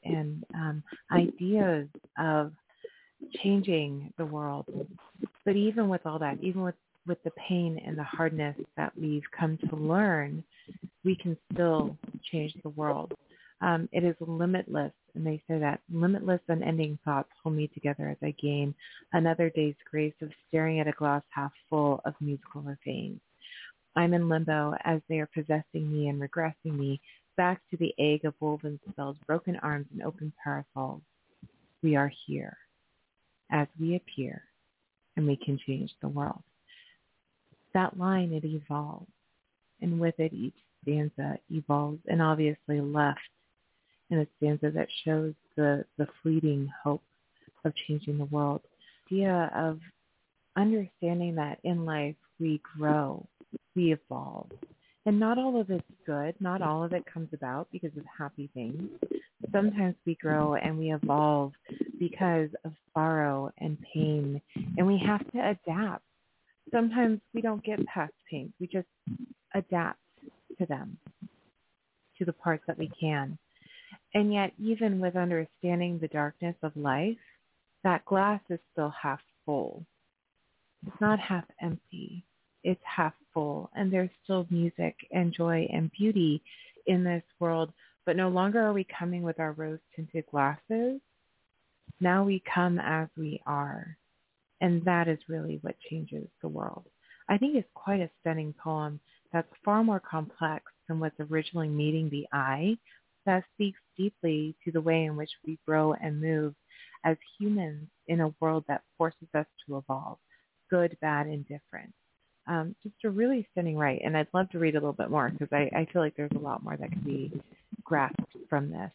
ideas of changing the world. But even with all that, even with the pain and the hardness that we've come to learn, we can still change the world. It is limitless, and they say that limitless unending thoughts hold me together as I gain another day's grace of staring at a glass half full of musical veins. I'm in limbo as they are possessing me and regressing me back to the egg of woven spells, broken arms, and open parasols. We are here as we appear, and we can change the world. That line, it evolves, and with it each stanza evolves and obviously left in a stanza that shows the fleeting hope of changing the world. The idea of understanding that in life we grow, we evolve. And not all of it's good. Not all of it comes about because of happy things. Sometimes we grow and we evolve because of sorrow and pain, and we have to adapt. Sometimes we don't get past pain. We just adapt to them, to the parts that we can. And yet, even with understanding the darkness of life, that glass is still half full. It's not half empty. It's half full. And there's still music and joy and beauty in this world. But no longer are we coming with our rose-tinted glasses. Now we come as we are. And that is really what changes the world. I think it's quite a stunning poem that's far more complex than what's originally meeting the eye, that speaks deeply to the way in which we grow and move as humans in a world that forces us to evolve, good, bad, and different. Just a really stunning write, and I'd love to read a little bit more because I feel like there's a lot more that can be grasped from this.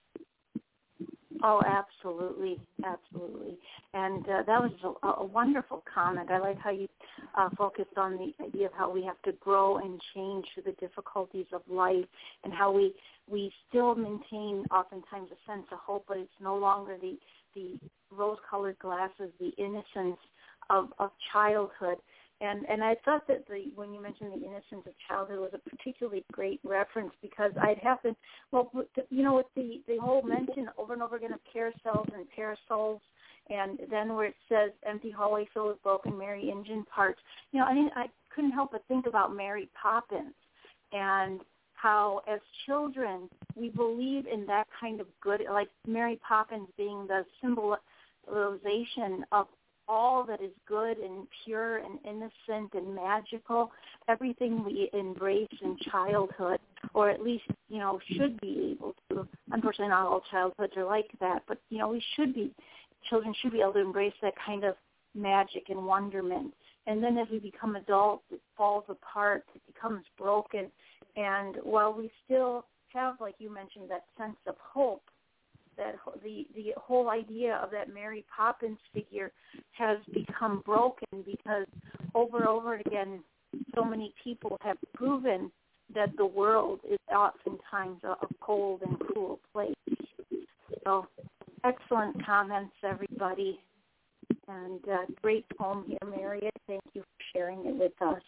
Oh, absolutely, absolutely. And that was a wonderful comment. I like how you focused on the idea of how we have to grow and change through the difficulties of life, and how we still maintain oftentimes a sense of hope, but it's no longer the rose-colored glasses, the innocence of childhood. And I thought that when you mentioned the innocence of childhood was a particularly great reference, because I'd have to, with the whole mention over and over again of carousels and parasols, and then where it says empty hallway filled with broken Mary engine parts, I couldn't help but think about Mary Poppins and how as children we believe in that kind of good, like Mary Poppins being the symbolization of all that is good and pure and innocent and magical, everything we embrace in childhood, or at least, should be able to. Unfortunately, not all childhoods are like that, but, children should be able to embrace that kind of magic and wonderment. And then as we become adults, it falls apart, it becomes broken. And while we still have, like you mentioned, that sense of hope, that the whole idea of that Mary Poppins figure has become broken, because over and over again, so many people have proven that the world is oftentimes a cold and cruel place. So excellent comments, everybody. And great poem here, Mary. Thank you for sharing it with us.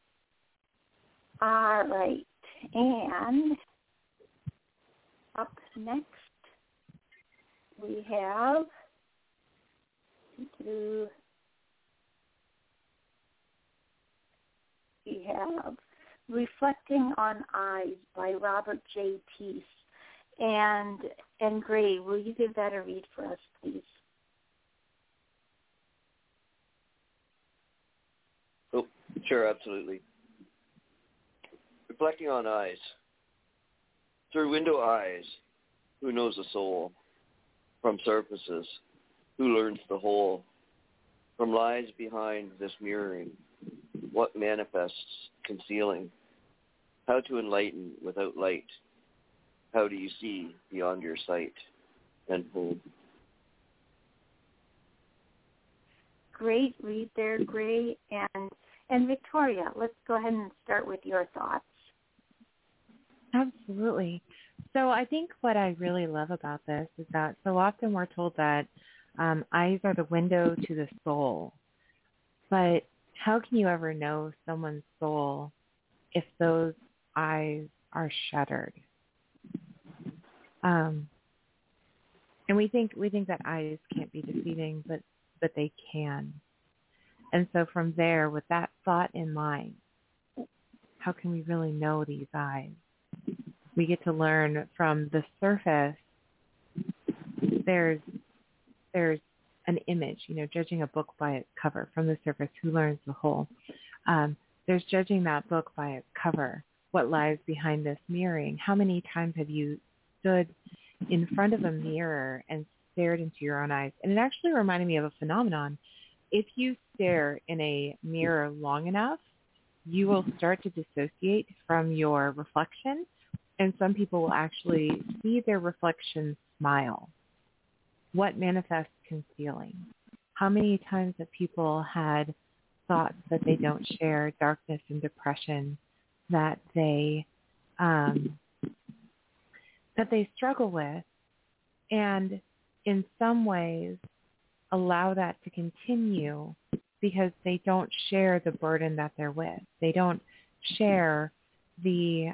All right. And up next, we have Reflecting on Eyes by Robert J. Peace. And Gray, will you give that a read for us, please? Oh, sure, absolutely. Reflecting on Eyes. Through window eyes, Who knows the soul? From surfaces, who learns the whole? From lies behind this mirroring, what manifests concealing? How to enlighten without light? How do you see beyond your sight? And whom? Great read there, Gray. And Victoria, let's go ahead and start with your thoughts. Absolutely. So I think what I really love about this is that so often we're told that eyes are the window to the soul. But how can you ever know someone's soul if those eyes are shuttered? And we think that eyes can't be deceiving, but they can. And so from there, with that thought in mind, how can we really know these eyes? We get to learn from the surface. There's an image, judging a book by its cover. From the surface, who learns the whole? There's judging that book by its cover. What lies behind this mirroring? How many times have you stood in front of a mirror and stared into your own eyes? And it actually reminded me of a phenomenon. If you stare in a mirror long enough, you will start to dissociate from your reflection, and some people will actually see their reflection smile. What manifests concealing? How many times have people had thoughts that they don't share, darkness and depression that they struggle with, and in some ways allow that to continue because they don't share the burden that they're with. They don't share the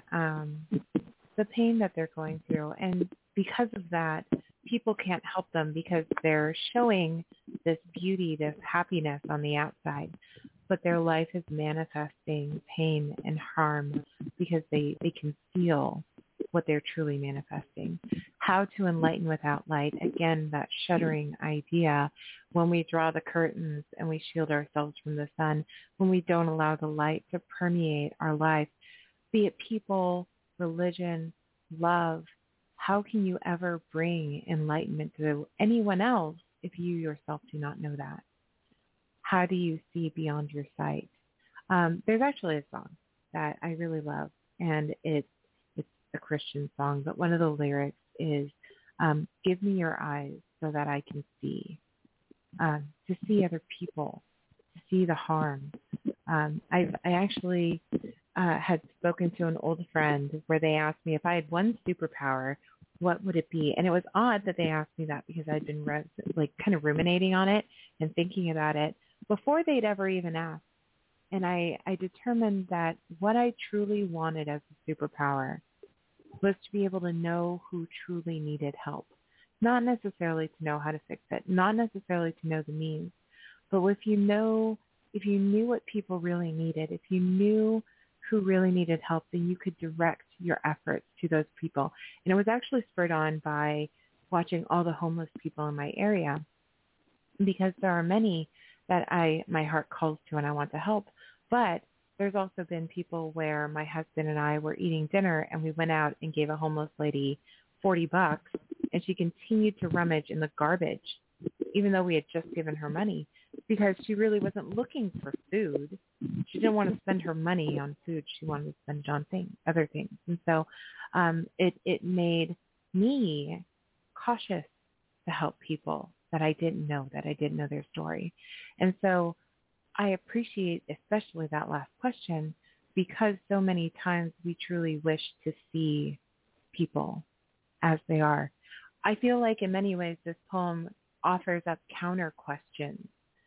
pain that they're going through. And because of that, people can't help them because they're showing this beauty, this happiness on the outside, but their life is manifesting pain and harm because they conceal what they're truly manifesting. How to enlighten without light. Again, that shuddering idea. When we draw the curtains and we shield ourselves from the sun, when we don't allow the light to permeate our life, be it people, religion, love, how can you ever bring enlightenment to anyone else if you yourself do not know that? How do you see beyond your sight? There's actually a song that I really love, and it's a Christian song, but one of the lyrics is, give me your eyes so that I can see, to see other people, to see the harm. I actually had spoken to an old friend where they asked me if I had one superpower, what would it be? And it was odd that they asked me that because I'd been kind of ruminating on it and thinking about it before they'd ever even asked. And I determined that what I truly wanted as a superpower was to be able to know who truly needed help. Not necessarily to know how to fix it, not necessarily to know the means, but if you knew what people really needed, if you knew who really needed help, then you could direct your efforts to those people. And it was actually spurred on by watching all the homeless people in my area, because there are many that my heart calls to and I want to help. But there's also been people where my husband and I were eating dinner and we went out and gave a homeless lady $40 and she continued to rummage in the garbage, even though we had just given her money, because she really wasn't looking for food. She didn't want to spend her money on food. She wanted to spend it on other things. And so it made me cautious to help people that I didn't know their story. And so I appreciate especially that last question, because so many times we truly wish to see people as they are. I feel like in many ways this poem offers up counter questions.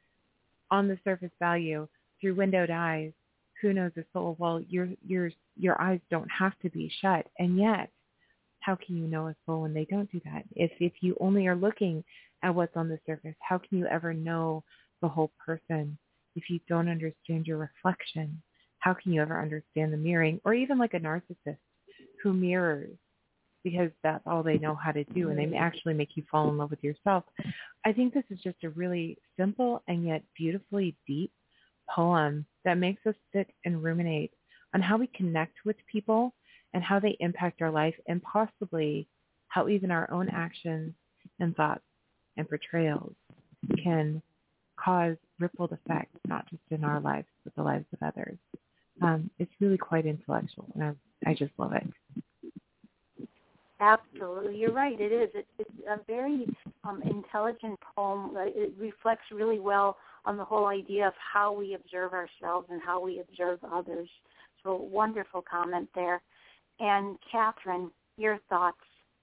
On the surface value, through windowed eyes, who knows the soul? Well, your eyes don't have to be shut, and yet, how can you know a soul when they don't do that? If you only are looking at what's on the surface, how can you ever know the whole person? If you don't understand your reflection, how can you ever understand the mirroring? Or even like a narcissist who mirrors because that's all they know how to do, and they actually make you fall in love with yourself. I think this is just a really simple and yet beautifully deep poem that makes us sit and ruminate on how we connect with people and how they impact our life, and possibly how even our own actions and thoughts and portrayals can cause rippled effects, not just in our lives, but the lives of others. It's really quite intellectual, and I just love it. Absolutely, you're right. It is. It's a very intelligent poem. It reflects really well on the whole idea of how we observe ourselves and how we observe others. So wonderful comment there. And Catherine, your thoughts?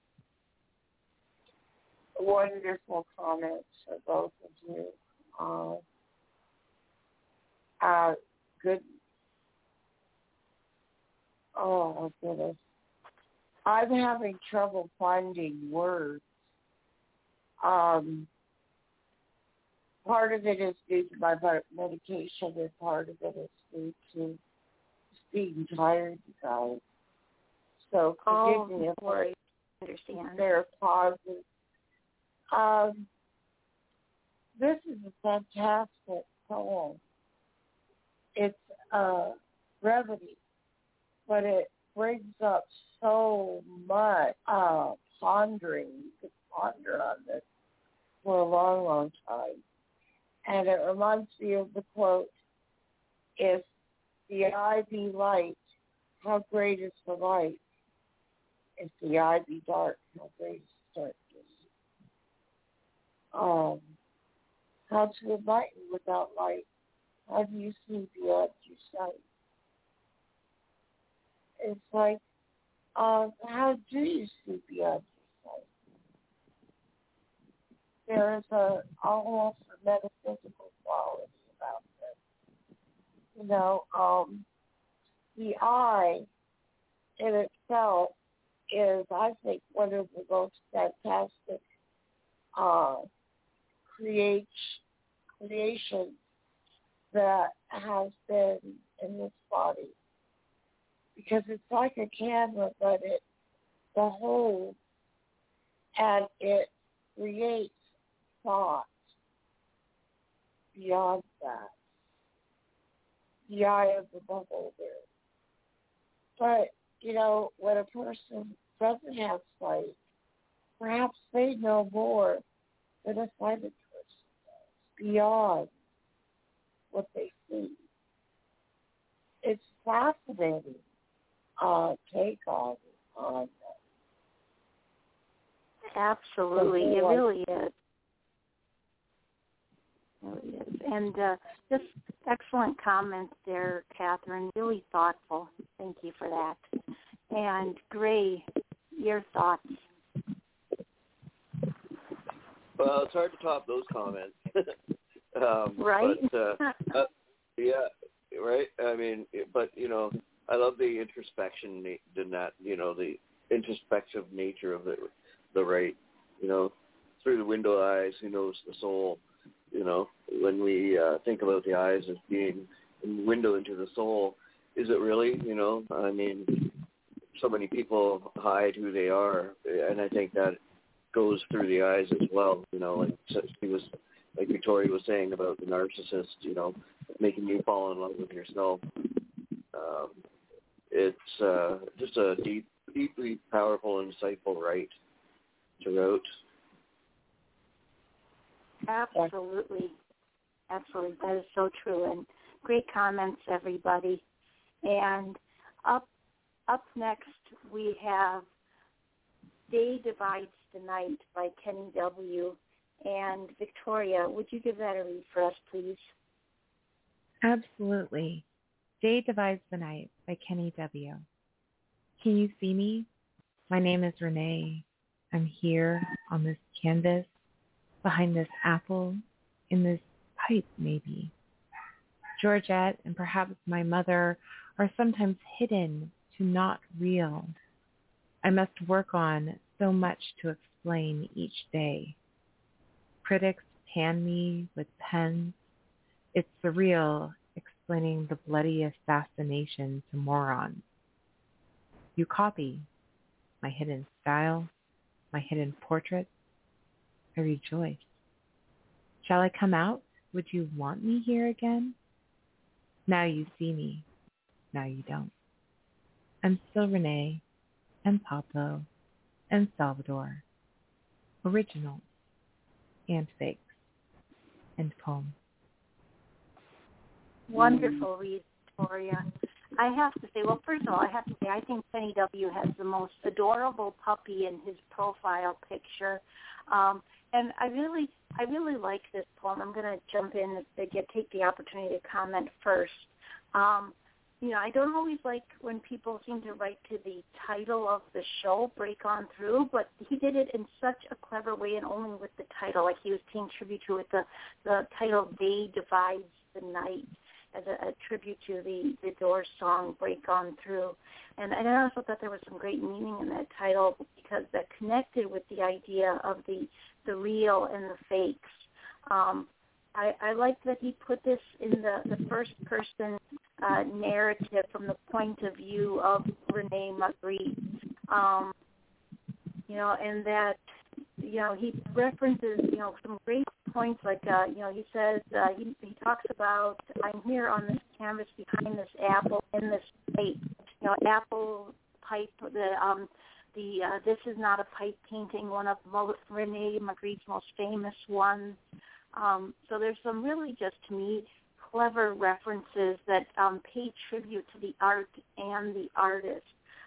Wonderful comments for both of you. Good. Oh my goodness. I'm having trouble finding words. Part of it is due to my medication, and part of it is due to being tired, you guys. So forgive me if I understand. There are pauses. This is a fantastic poem. It's brevity, but it brings up so much pondering. You could ponder on this for a long, long time. And it reminds me of the quote, if the eye be light, how great is the light? If the eye be dark, how great is the darkness? How to enlighten without light? How do you see beyond your sight? It's like, how do you see beyond your sight? There is almost a metaphysical quality about this. You know, the eye in itself is, I think, one of the most fantastic creation that has been in this body. Because it's like a camera, but it beholds and it creates thought beyond that. The eye of the beholder. But, you know, when a person doesn't have sight, perhaps they know more than a sighted person does, beyond what they see. It's fascinating take on that. Absolutely, it really is. It really is. And just excellent comments there, Catherine. Really thoughtful. Thank you for that. And Gray, your thoughts? Well, it's hard to top those comments. Right? But, yeah, right? I mean, but, you know, I love the introspection in that, you know, the introspective nature of the right, you know, through the window eyes, he knows the soul. You know, when we think about the eyes as being a window into the soul, is it really, you know, I mean, so many people hide who they are, and I think that goes through the eyes as well, you know, like Victoria was saying about the narcissist, you know, making you fall in love with yourself. It's just a deeply powerful and insightful right to wrote. Absolutely. Absolutely. That is so true. And great comments, everybody. And up next, we have Day Divides the Night by Kenny W. And Victoria, would you give that a read for us, please? Absolutely. Day Divides the Night by Kenny W. Can you see me? My name is Renee. I'm here on this canvas, behind this apple, in this pipe maybe. Georgette and perhaps my mother are sometimes hidden to not real. I must work on so much to explain each day. Critics pan me with pens. It's surreal explaining the bloody assassination to morons. You copy my hidden style, my hidden portraits. I rejoice. Shall I come out? Would you want me here again? Now you see me. Now you don't. I'm still Renee and Pablo and Salvador, originals and fakes. End poem. Wonderful read, Victoria. I have to say, well, first of all, I think Penny W. has the most adorable puppy in his profile picture. And I really like this poem. I'm going to jump in and take the opportunity to comment first. I don't always like when people seem to write to the title of the show, Break On Through, but he did it in such a clever way, and only with the title. Like he was paying tribute to it, the title, Day Divides the Night, as a tribute to the Doors song, Break On Through. And I also thought there was some great meaning in that title because that connected with the idea of the real and the fakes. I like that he put this in the first-person narrative from the point of view of Rene Magritte, and that, he references, some great points like, he says, he talks about, I'm here on this canvas behind this apple in this plate, apple pipe, this is not a pipe painting, one of Rene Magritte's most famous ones. So there's some really, just to me, clever references that pay tribute to the art and the artist.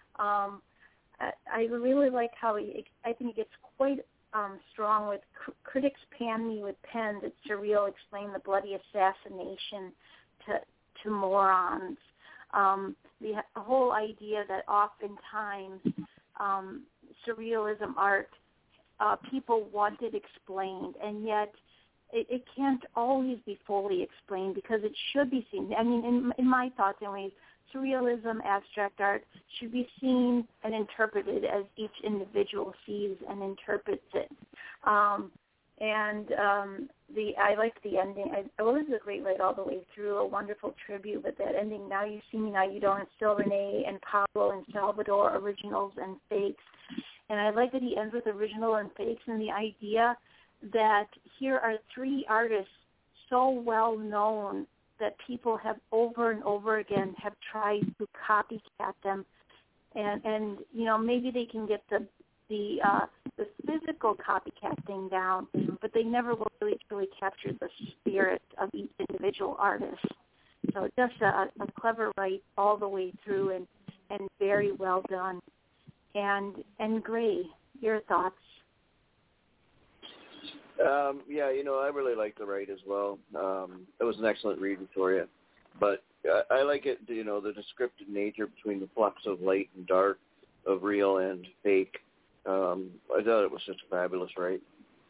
I really like how I think it gets quite strong with critics pan me with pen that surreal explain the bloody assassination to morons. The whole idea that oftentimes surrealism art, people want it explained, and yet it can't always be fully explained because it should be seen. I mean, in my thoughts anyways, surrealism, abstract art should be seen and interpreted as each individual sees and interprets it. I like the ending. This is a great read all the way through, a wonderful tribute, but that ending, now you see me, now you don't, it's still Rene and Pablo and Salvador, originals and fakes. And I like that he ends with original and fakes, and the idea that here are three artists so well known that people have over and over again have tried to copycat them, and maybe they can get the physical copycat thing down, but they never will really truly capture the spirit of each individual artist. So just a clever write all the way through, and very well done. And Gray, your thoughts? I really like the write as well. It was an excellent read, Victoria. But I like it, the descriptive nature between the flux of light and dark, of real and fake. I thought it was just a fabulous write.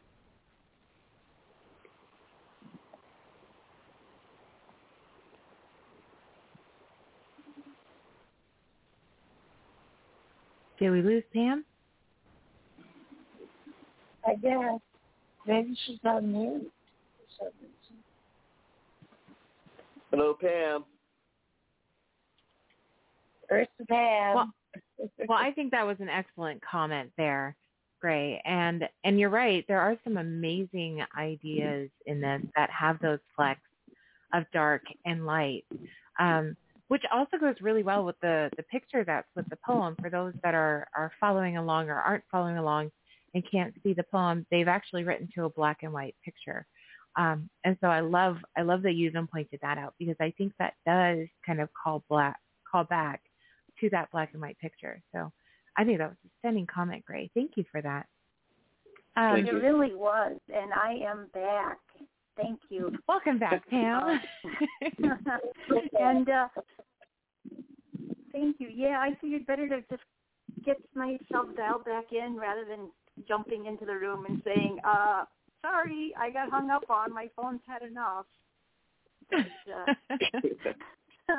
Did we lose Pam? I guess. Maybe she's on mute. Hello, Pam. There's Pam. Well, I think that was an excellent comment there, Gray. And you're right. There are some amazing ideas in this that have those flecks of dark and light, which also goes really well with the picture that's with the poem. For those that are following along or aren't following along and can't see the poem, they've actually written to a black and white picture. And so I love that you even pointed that out, because I think that does kind of call back to that black and white picture. So I think that was a stunning comment, Gray. Thank you for that. It really was, and I am back. Thank you. Welcome back, Pam. And thank you. Yeah, I figured better to just get myself dialed back in rather than jumping into the room and saying, sorry, I got hung up on. My phone's had enough. But,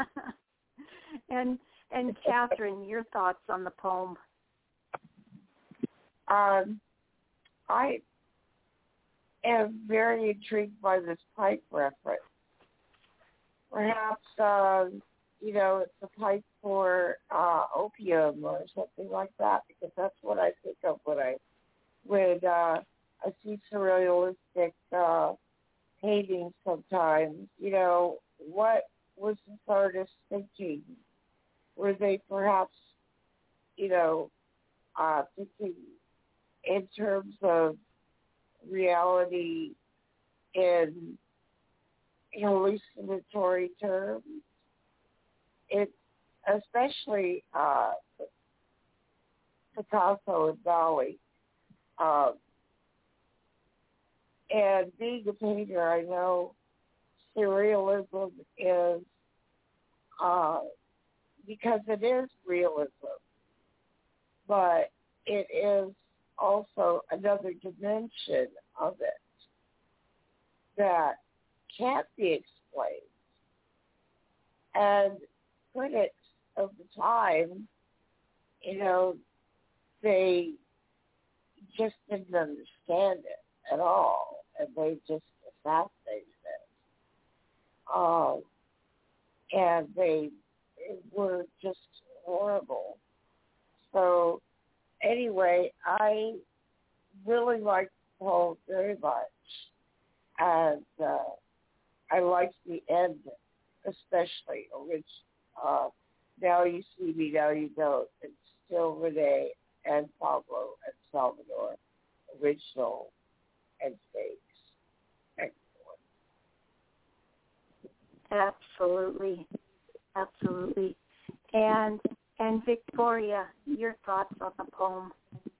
and Catherine, your thoughts on the poem? I am very intrigued by this pipe reference. Perhaps, it's a pipe for opium or something like that, because that's what I think of when I see surrealistic paintings sometimes. What was this artist thinking? Were they perhaps, thinking in terms of reality in hallucinatory terms. It's especially Picasso and Dali. And being a painter, I know surrealism is, because it is realism, but it is also another dimension of it that can't be explained. And critics of the time, they just didn't understand it at all, and they just assassinated it. And they were just horrible. So anyway, I really like the poem very much, and I liked the end especially, which now you see me, now you don't. It's still Renee and Pablo and Salvador, original and fakes. Excellent. Absolutely. And Victoria, your thoughts on the poem?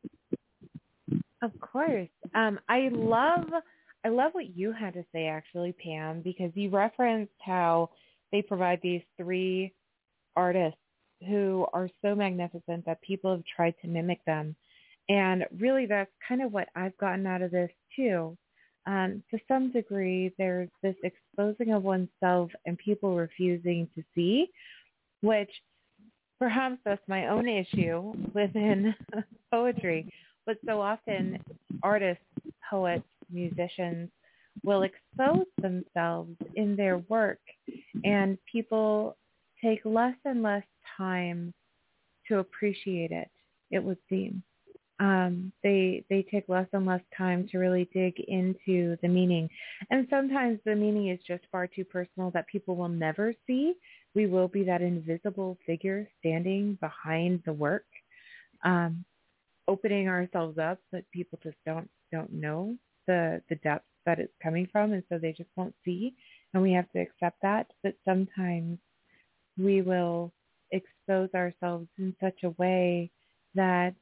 Of course. I love what you had to say, actually, Pam, because you referenced how they provide these three artists who are so magnificent that people have tried to mimic them. And really, that's kind of what I've gotten out of this, too. To some degree, there's this exposing of oneself and people refusing to see, which perhaps that's my own issue within poetry. But so often artists, poets, musicians will expose themselves in their work, and people take less and less time to appreciate it, it would seem. They take less and less time to really dig into the meaning. And sometimes the meaning is just far too personal that people will never see. We will be that invisible figure standing behind the work, opening ourselves up, but people just don't know the depth that it's coming from, and so they just won't see, and we have to accept that. But sometimes we will expose ourselves in such a way that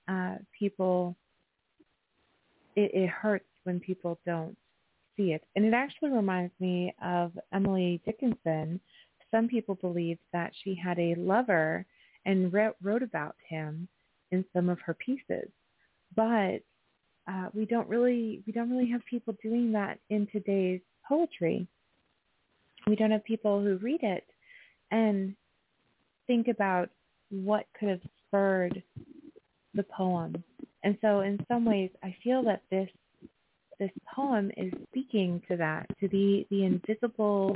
it hurts when people don't see it. And it actually reminds me of Emily Dickinson. Some people believe that she had a lover and wrote about him in some of her pieces, but we don't really have people doing that in today's poetry. We don't have people who read it and think about what could have spurred the poem. And so in some ways, I feel that this poem is speaking to that, to the invisible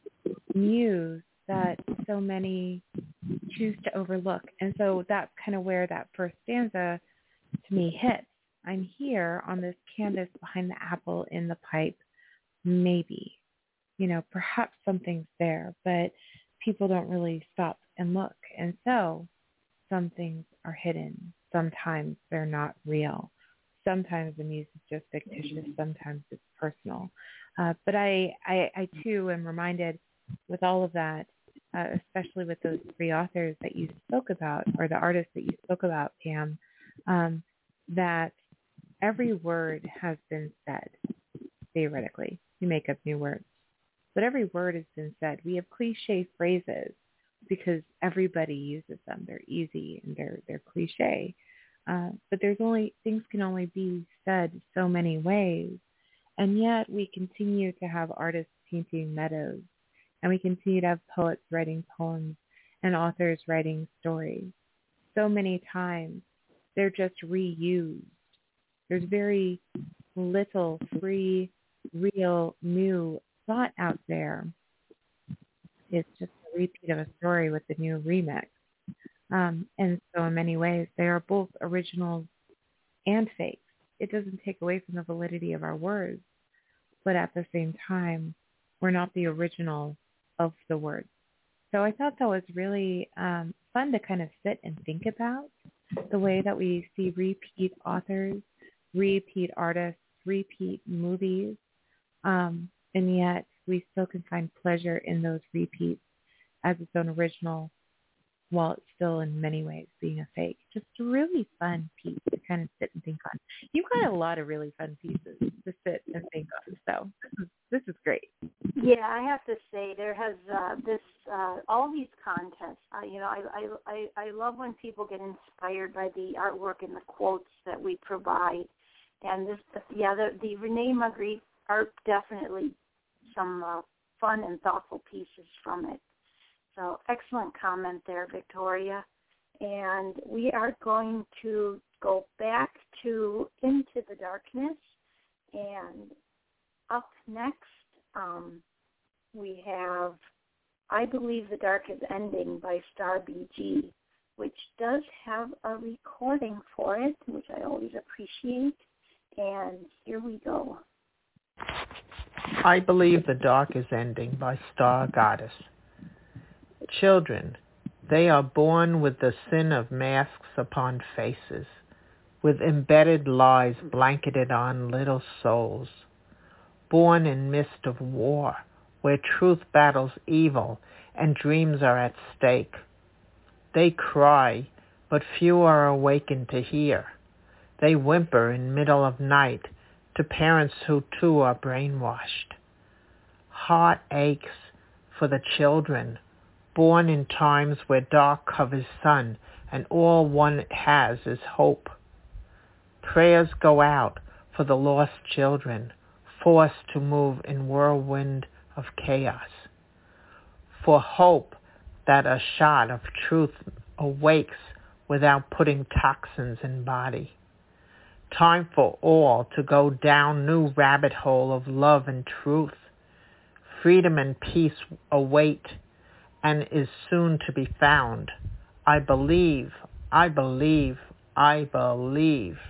muse that so many choose to overlook. And so that's kind of where that first stanza to me hits. I'm here on this canvas behind the apple in the pipe. Maybe, perhaps something's there, but people don't really stop and look. And so some things are hidden. Sometimes they're not real. Sometimes the muse is just fictitious. Sometimes it's personal. But I too am reminded with all of that, especially with those three authors that you spoke about, or the artists that you spoke about, Pam, that every word has been said, theoretically. You make up new words. But every word has been said. We have cliche phrases because everybody uses them. They're easy and they're cliche. But things can only be said so many ways. And yet we continue to have artists painting meadows, and we continue to have poets writing poems and authors writing stories. So many times they're just reused. There's very little free, real, new thought out there. It's just a repeat of a story with a new remix. And so in many ways, they are both originals and fakes. It doesn't take away from the validity of our words, but at the same time, we're not the original of the words. So I thought that was really fun to kind of sit and think about the way that we see repeat authors repeat artists, repeat movies, and yet we still can find pleasure in those repeats as its own original, while it's still in many ways being a fake. Just a really fun piece to kind of sit and think on. You've got a lot of really fun pieces to sit and think on, so this is great. Yeah, I have to say there has all these contests. I love when people get inspired by the artwork and the quotes that we provide. And the Renee Magritte art, definitely some fun and thoughtful pieces from it. So excellent comment there, Victoria. And we are going to go back to Into the Darkness. And up next, we have I Believe the Dark is Ending by Star BG, which does have a recording for it, which I always appreciate. And here we go. I Believe the Dark is Ending by Star Goddess. Children, they are born with the sin of masks upon faces, with embedded lies blanketed on little souls. Born in midst of war, where truth battles evil and dreams are at stake. They cry, but few are awakened to hear. They whimper in middle of night to parents who too are brainwashed. Heart aches for the children, born in times where dark covers sun and all one has is hope. Prayers go out for the lost children, forced to move in whirlwind of chaos. For hope that a shot of truth awakes without putting toxins in body. Time for all to go down new rabbit hole of love and truth. Freedom and peace await and is soon to be found. I believe, I believe, I believe.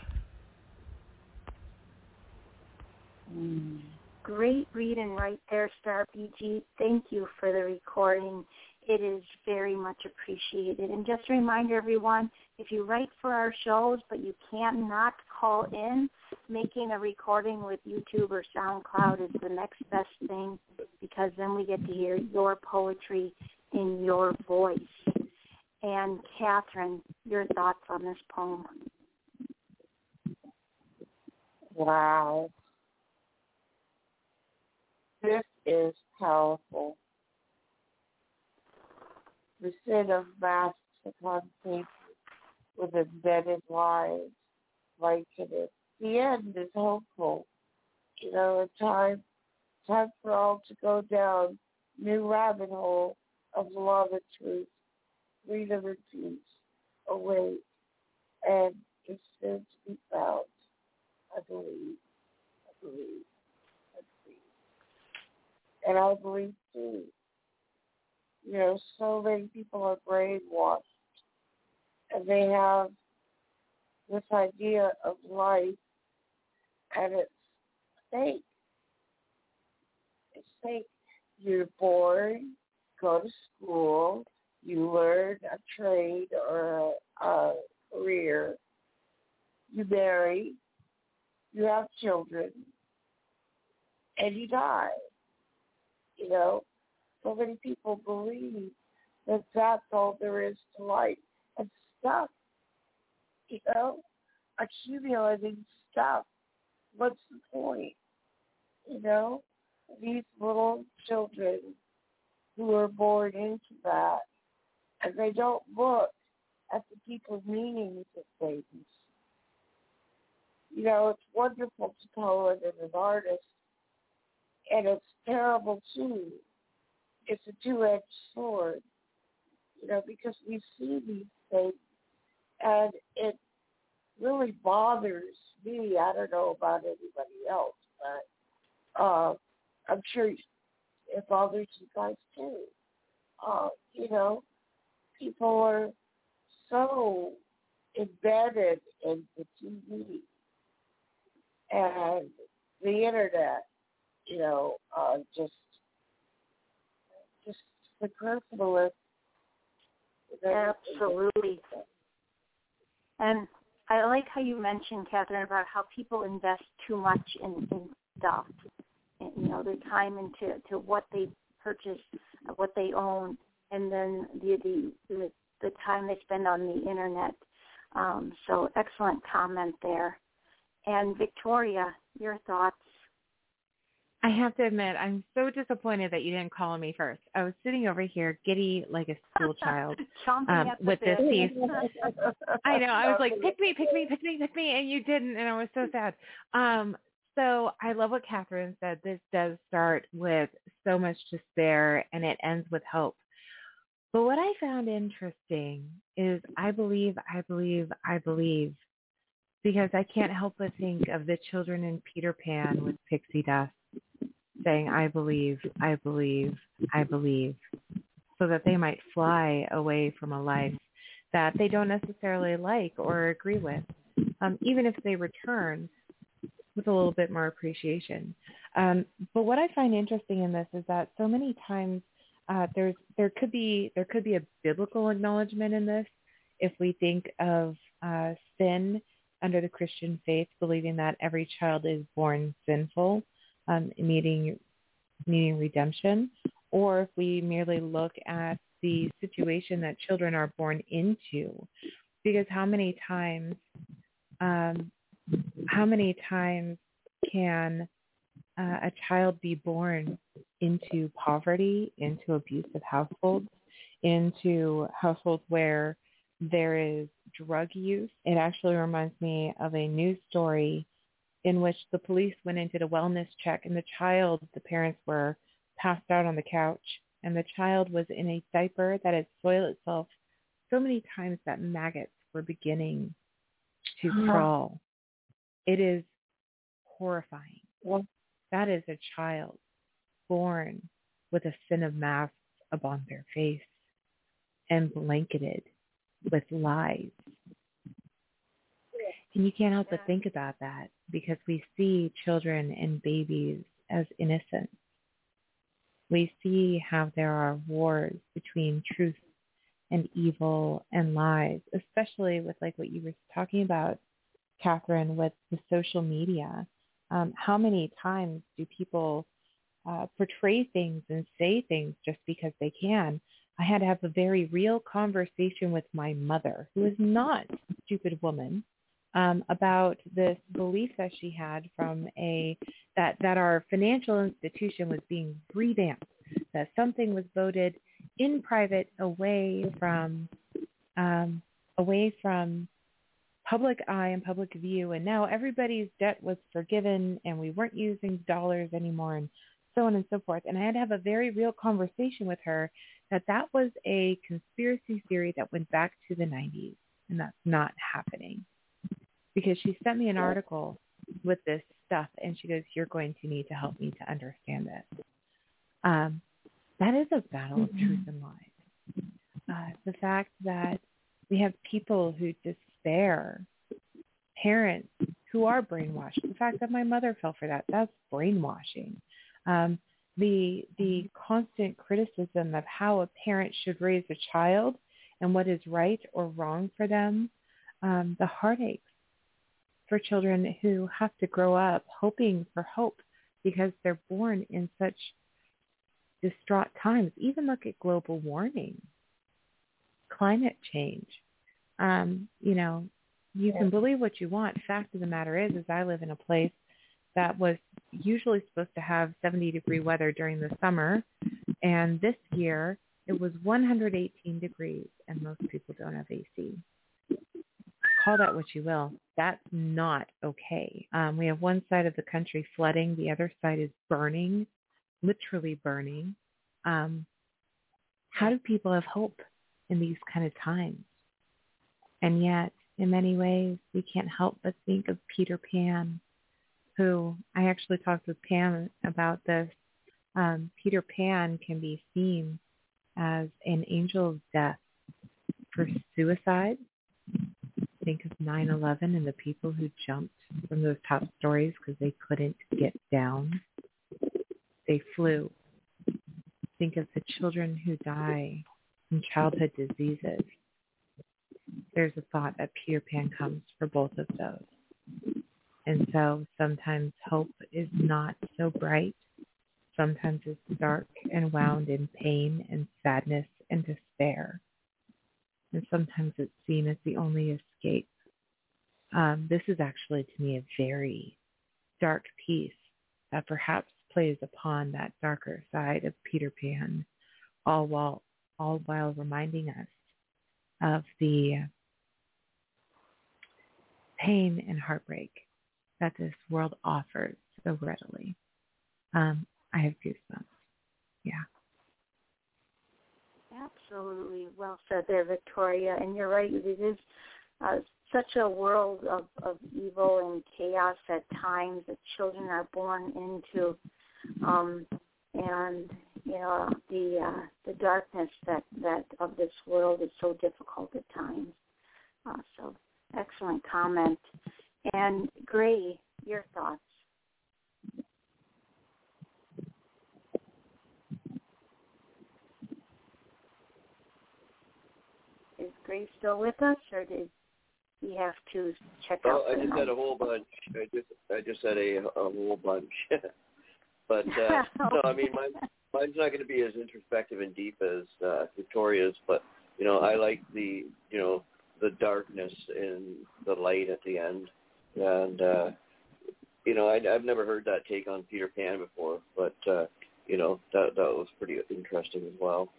Great reading right there, Star BG. Thank you for the recording. It is very much appreciated. And just a reminder, everyone, if you write for our shows but you cannot call in, making a recording with YouTube or SoundCloud is the next best thing, because then we get to hear your poetry in your voice. And Catherine, your thoughts on this poem? Wow. This is powerful. The sin of masks upon faces with embedded lies, like it. The end is hopeful. A time for all to go down new rabbit hole of love and truth, freedom and peace, awake, and is soon to be found. I believe. And I believe too. So many people are brainwashed, and they have this idea of life, and it's fake. It's fake. You're born, go to school, you learn a trade or a career, you marry, you have children, and you die. So many people believe that that's all there is to life. And stuff, accumulating stuff. What's the point? These little children who are born into that, and they don't look at the deeper meanings of things. It's wonderful to poet and an artist, and it's terrible too. It's a two-edged sword, because we see these things, and it really bothers me. I don't know about anybody else, but I'm sure it bothers you guys too. People are so embedded in the TV and the internet, just superfluous. Absolutely. And I like how you mentioned, Catherine, about how people invest too much in stuff, and, their time into what they purchase, what they own, and then the time they spend on the internet. So excellent comment there. And Victoria, your thoughts? I have to admit, I'm so disappointed that you didn't call me first. I was sitting over here giddy like a school child with this piece. I know. I was like, pick me, and you didn't, and I was so sad. So I love what Catherine said. This does start with so much despair, and it ends with hope. But what I found interesting is I believe, because I can't help but think of the children in Peter Pan with pixie dust saying, I believe, so that they might fly away from a life that they don't necessarily like or agree with, even if they return with a little bit more appreciation. But what I find interesting in this is that so many times there could be a biblical acknowledgement in this if we think of sin under the Christian faith, believing that every child is born sinful, needing redemption, or if we merely look at the situation that children are born into, because how many times can a child be born into poverty, into abusive households, into households where there is drug use? It actually reminds me of a news story in which the police went and did a wellness check, and the parents were passed out on the couch, and the child was in a diaper that had soiled itself so many times that maggots were beginning to crawl. It is horrifying. Well, that is a child born with a sin of masks upon their face and blanketed with lies. And you can't help but think about that because we see children and babies as innocent. We see how there are wars between truth and evil and lies, especially with like what you were talking about, Catherine, with the social media. How many times do people portray things and say things just because they can? I had to have a very real conversation with my mother, who is not a stupid woman, about this belief that she had from that our financial institution was being revamped, that something was voted in private away from public eye and public view, and now everybody's debt was forgiven and we weren't using dollars anymore, and so on and so forth. And I had to have a very real conversation with her that was a conspiracy theory that went back to the 90s, and that's not happening. Because she sent me an article with this stuff, and she goes, you're going to need to help me to understand this. That is a battle of truth and lies. The fact that we have people who despair, parents who are brainwashed. The fact that my mother fell for that's brainwashing. The constant criticism of how a parent should raise a child and what is right or wrong for them, the heartaches for children who have to grow up hoping for hope because they're born in such distraught times. Even look at global warming, climate change. You can believe what you want. Fact of the matter is I live in a place that was usually supposed to have 70-degree weather during the summer, and this year it was 118 degrees, and most people don't have AC. Call that what you will. That's not okay. We have one side of the country flooding. The other side is burning, literally burning. How do people have hope in these kind of times? And yet, in many ways, we can't help but think of Peter Pan, who I actually talked with Pam about this. Peter Pan can be seen as an angel of death for suicide. Think of 9/11 and the people who jumped from those top stories because they couldn't get down. They flew. Think of the children who die from childhood diseases. there's a thought that Peter Pan comes for both of those. And so sometimes hope is not so bright. Sometimes it's dark and wound in pain and sadness and despair. And sometimes it's seen as the only escape. This is actually, to me, a very dark piece that perhaps plays upon that darker side of Peter Pan, all while reminding us of the pain and heartbreak that this world offers so readily. I have goosebumps. Yeah. Absolutely. Well said there, Victoria. And you're right. It is such a world of evil and chaos at times that children are born into. And, you know, the darkness that of this world is so difficult at times. So excellent comment. And Gray, your thoughts? Is Gray still with us, or did we have to check out? I just had a whole bunch. I just had a whole bunch. But no, I mean, mine's not going to be as introspective and deep as Victoria's. But you know, I like the darkness and the light at the end. And you know, I've never heard that take on Peter Pan before, but you know, that was pretty interesting as well.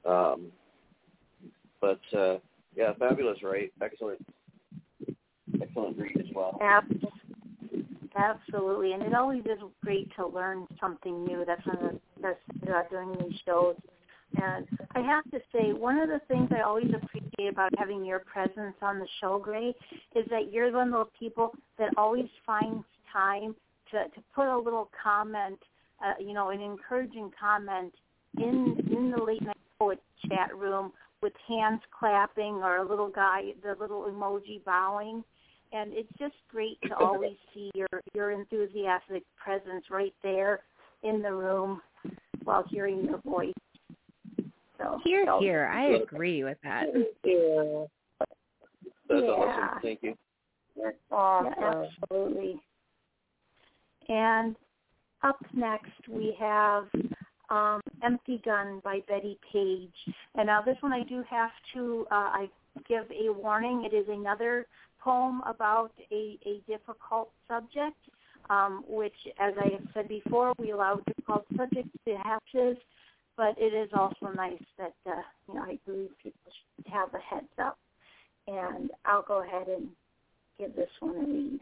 But yeah, fabulous, right? Excellent read as well. Absolutely, and it always is great to learn something new. That's one of the best about doing these shows. And I have to say, one of the things I always appreciate about having your presence on the show, Gray, is that you're one of those people that always finds time to put a little comment, you know, an encouraging comment in the Late Night Poet chat room with hands clapping or a little guy, the little emoji bowing. And it's just great to always see your enthusiastic presence right there in the room while hearing your voice. So, Here. I agree with that. Yeah. That's awesome. Thank you. That's awesome. Yeah, absolutely. And up next we have Empty Gun by Betty Page. And now this one I do have to I give a warning. It is another poem about a difficult subject, which, as I have said before, we allow difficult subjects to hatches, but it is also nice that, you know, I believe people should have a heads up. And I'll go ahead and give this one a read.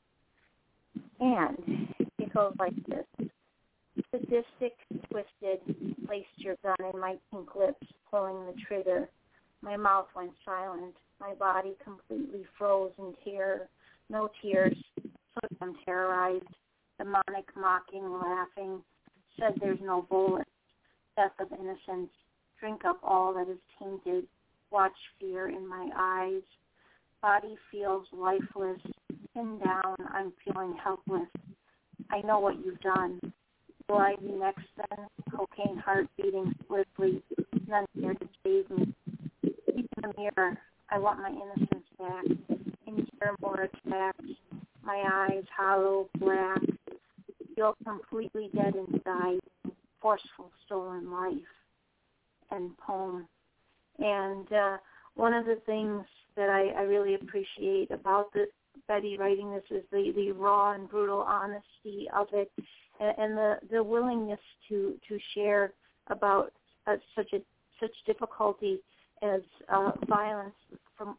And it goes like this. Sadistic, twisted, placed your gun in my pink lips, pulling the trigger. My mouth went silent. My body completely froze in terror. No tears. So I'm terrorized. Demonic, mocking, laughing. Said there's no bullet. Death of innocence. Drink up all that is tainted. Watch fear in my eyes. Body feels lifeless. Pinned down, I'm feeling helpless. I know what you've done. Will I be next then? Cocaine heart beating swiftly. None here to save me. Keep in the mirror. I want my innocence back. In terror more attacks. My eyes hollow, black. Feel completely dead inside. Forceful, stolen life. And poem. And one of the things that I really appreciate about Betty writing this is the raw and brutal honesty of it, and the willingness to share about such difficulty as violence from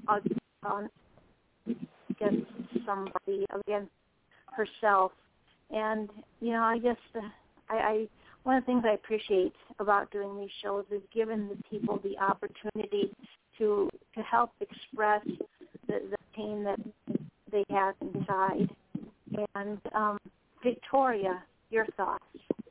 against somebody, against herself. And you know, I guess I one of the things I appreciate about doing these shows is giving the people the opportunity to help express the pain that they have inside. And Victoria, your thoughts?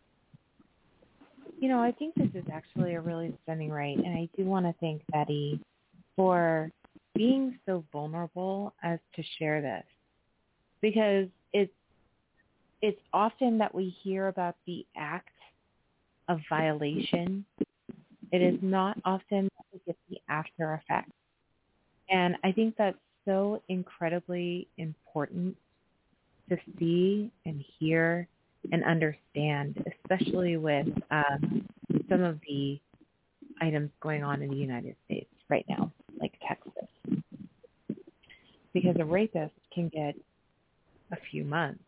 You know, I think this is actually a really stunning write, and I do want to thank Betty for being so vulnerable as to share this, because it's often that we hear about the act of violation. It is not often that we get the after effect. And I think that's so incredibly important to see and hear and understand, especially with some of the items going on in the United States right now, like Texas. Because a rapist can get a few months.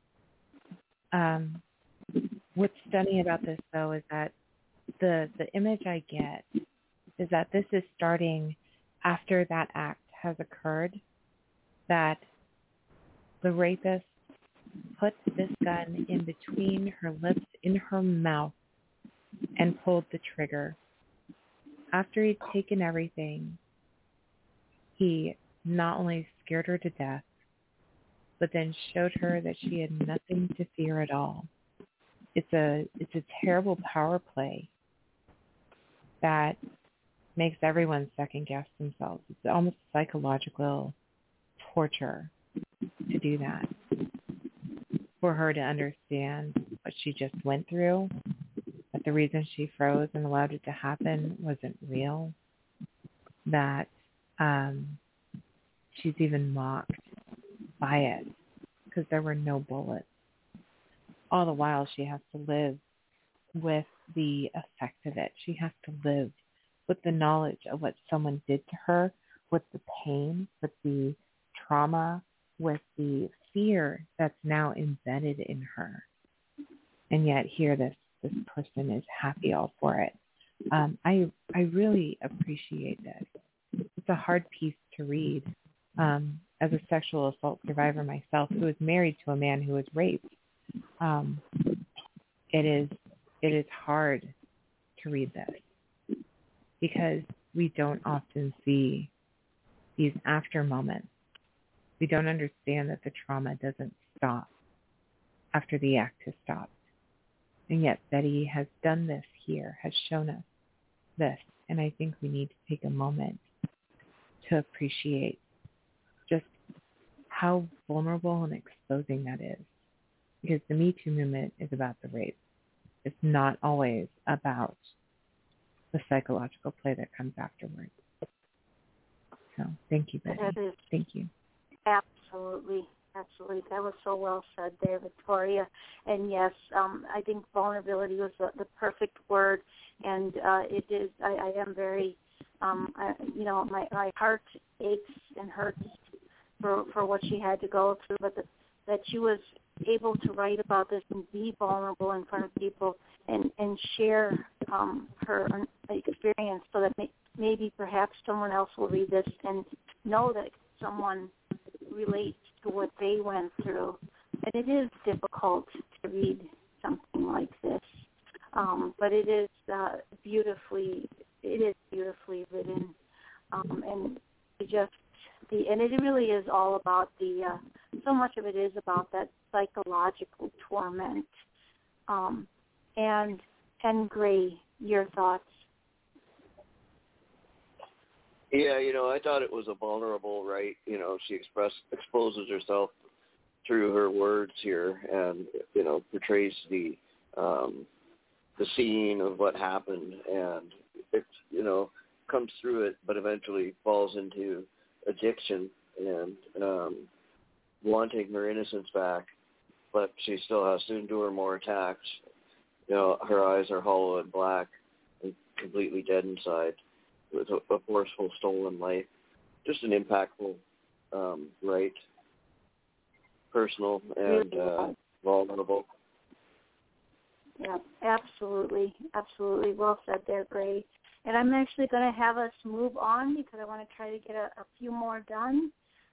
What's stunning about this, though, is that the image I get is that this is starting after that act has occurred, that the rapist put this gun in between her lips, in her mouth, and pulled the trigger. After he'd taken everything, he not only scared her to death, but then showed her that she had nothing to fear at all. It's a terrible power play that makes everyone second guess themselves. It's almost psychological torture to do that. For her to understand what she just went through, that the reason she froze and allowed it to happen wasn't real, that she's even mocked by it because there were no bullets. All the while she has to live with the effect of it. She has to live with the knowledge of what someone did to her, with the pain, with the trauma, with the fear that's now embedded in her. And yet here this person is happy all for it. I really appreciate this. It's a hard piece to read. As a sexual assault survivor myself, who was married to a man who was raped, it is hard to read this because we don't often see these after moments. We don't understand that the trauma doesn't stop after the act has stopped. And yet Betty has done this here, has shown us this. And I think we need to take a moment to appreciate just how vulnerable and exposing that is. Because the Me Too movement is about the rape. It's not always about the psychological play that comes afterwards. So thank you, Betty. Thank you. Absolutely. That was so well said there, Victoria. And yes, I think vulnerability was the perfect word. And it is, I am very, my heart aches and hurts for what she had to go through, but that she was able to write about this and be vulnerable in front of people and share her experience so that maybe perhaps someone else will read this and know that someone relates to what they went through. And it is difficult to read something like this, but it is beautifully written, and it really is all about so much of it is about that psychological torment. And Gray, your thoughts? Yeah, I thought it was a vulnerable, right? She exposes herself through her words here, and portrays the scene of what happened, and it comes through it, but eventually falls into addiction and wanting her innocence back, but she still has to endure more attacks. Her eyes are hollow and black and completely dead inside, with a forceful stolen life. Just an impactful, right? Personal and vulnerable. Yeah, absolutely. Well said there, Gray. And I'm actually going to have us move on because I want to try to get a few more done.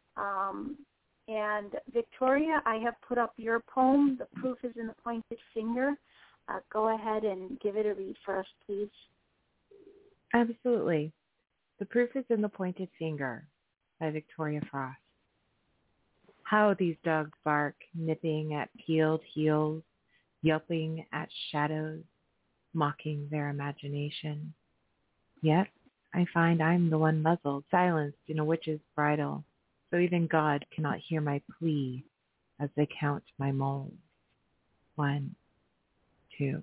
And Victoria, I have put up your poem, The Proof is in the Pointed Finger. Go ahead and give it a read for us, please. Absolutely. The Proof is in the Pointed Finger by Victoria Frost. How these dogs bark, nipping at peeled heels, yelping at shadows, mocking their imagination. Yet I find I'm the one muzzled, silenced in a witch's bridle, so even God cannot hear my plea as they count my moles. 1, 2,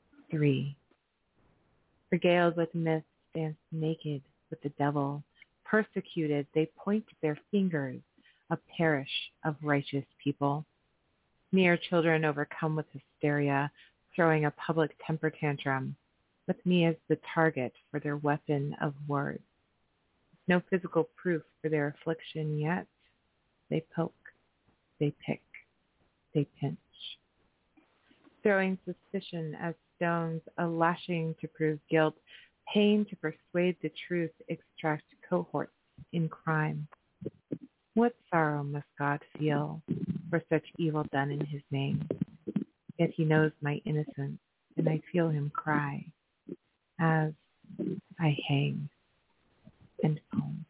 3. Regaled with mist, stands naked with the devil, persecuted, they point their fingers, a parish of righteous people. Mere children overcome with hysteria, throwing a public temper tantrum, with me as the target for their weapon of words. No physical proof for their affliction yet. They poke, they pick, they pinch. Throwing suspicion as stones, a lashing to prove guilt, pain to persuade the truth, extract cohorts in crime. What sorrow must God feel for such evil done in his name? Yet he knows my innocence, and I feel him cry as I hang. End poem.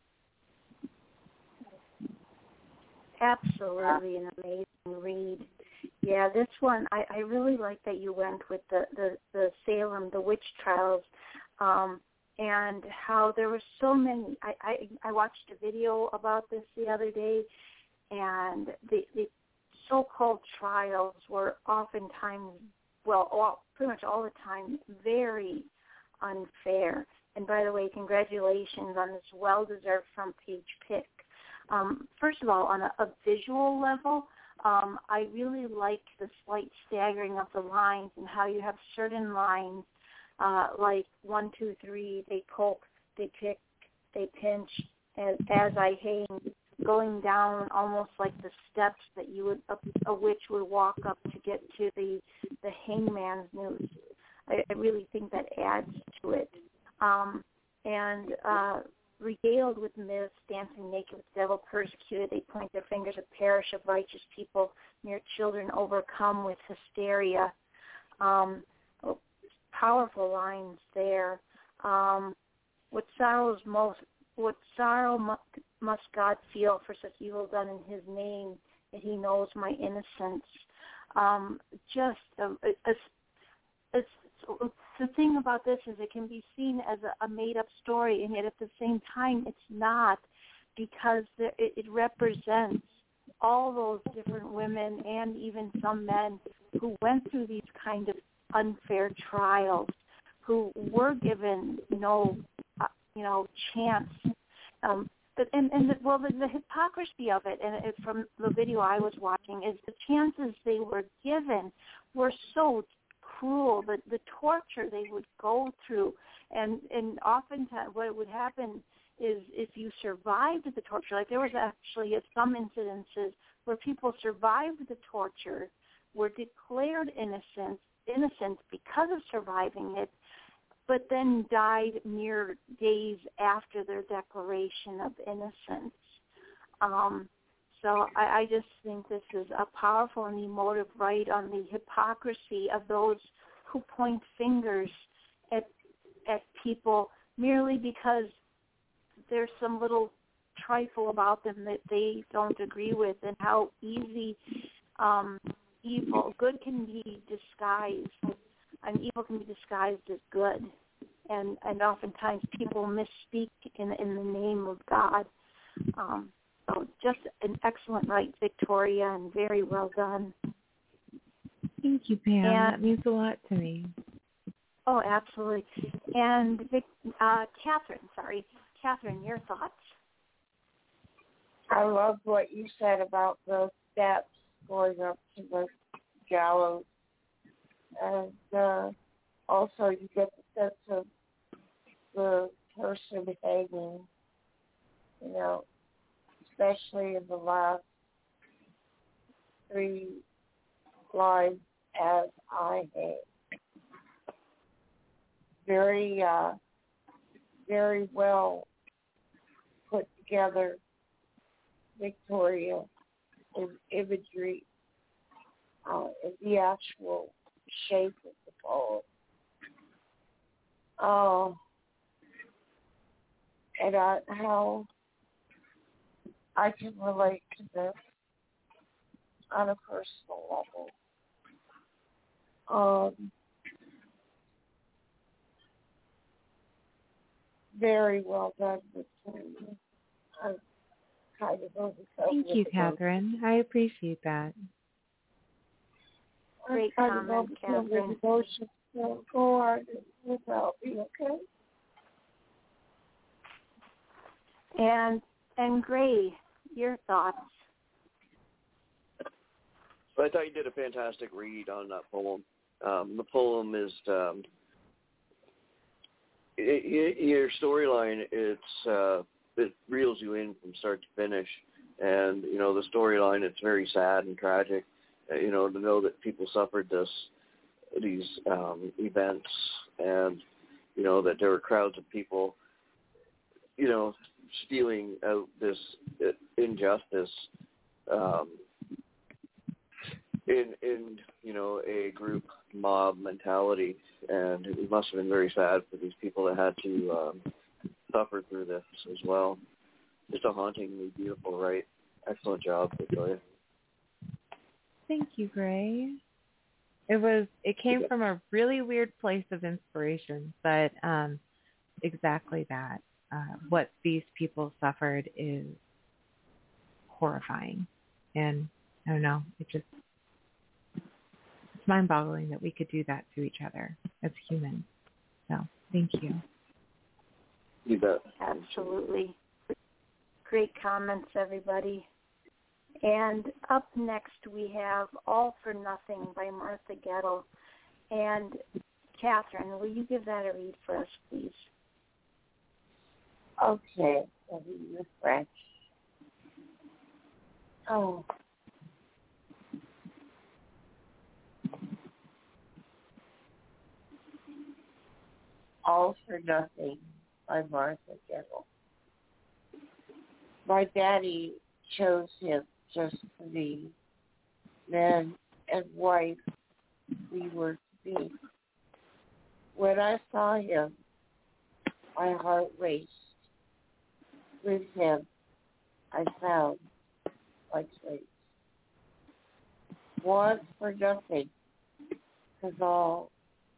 Absolutely an amazing read. Yeah, this one, I really like that you went with the Salem, the witch trials, and how there were so many. I watched a video about this the other day, and the so-called trials were oftentimes, pretty much all the time, very unfair. And by the way, congratulations on this well-deserved front page pick. First of all, on a visual level, I really like the slight staggering of the lines and how you have certain lines like 1, 2, 3, they poke, they pick, they pinch, and as I hang, going down almost like the steps that a witch would walk up to get to the hangman's noose. I really think that adds to it. Regaled with myths, dancing naked with the devil, persecuted, they point their fingers at parish of righteous people, mere children overcome with hysteria. Powerful lines there. What sorrow must God feel for such evil done in his name, that he knows my innocence. The thing about this is it can be seen as a made-up story, and yet at the same time it's not, because it represents all those different women and even some men who went through these kind of unfair trials, who were given no chance. The hypocrisy of it, and from the video I was watching, is the chances they were given were so cruel, the torture they would go through, and oftentimes what would happen is if you survived the torture, like there was actually some incidences where people survived the torture, were declared innocent because of surviving it, but then died mere days after their declaration of innocence. So I just think this is a powerful and emotive write on the hypocrisy of those who point fingers at people merely because there's some little trifle about them that they don't agree with, and how easy good can be disguised, and evil can be disguised as good. And oftentimes people misspeak in the name of God. So just an excellent write, Victoria, and very well done. Thank you, Pam. That means a lot to me. Oh, absolutely. And Catherine, your thoughts? I love what you said about the steps going up to the gallows. And also you get the sense of the person hanging, especially in the last 3 lines, as I hang. Very, very well put together, Victoria, in imagery, in the actual shape of the poem. And how I can relate to this on a personal level. Very well done, Victoria. I'm kind of overcome. Thank you, Catherine. I appreciate that. Great comment, Catherine. Go on without me, okay? And Gray, your thoughts? Well, I thought you did a fantastic read on that poem. The poem is your storyline. It reels you in from start to finish, and the storyline. It's very sad and tragic. To know that people suffered these events, and that there were crowds of people, spewing out this injustice in a group mob mentality, and it must have been very sad for these people that had to suffer through this as well. Just a hauntingly beautiful, right? Excellent job, Victoria. Thank you, Gray. It came from a really weird place of inspiration, but exactly that. What these people suffered is horrifying, and I don't know. It's mind-boggling that we could do that to each other as humans. So, thank you. You bet. Absolutely. Great comments, everybody. And up next we have All for Nothing by Martha Gettle. And Catherine, will you give that a read for us, please? Okay, let me refresh. Oh. All for Nothing by Martha Gettle. My daddy chose him just to be man and wife we were to be. When I saw him, my heart raced. With him, I found my place. Want for nothing, 'cause all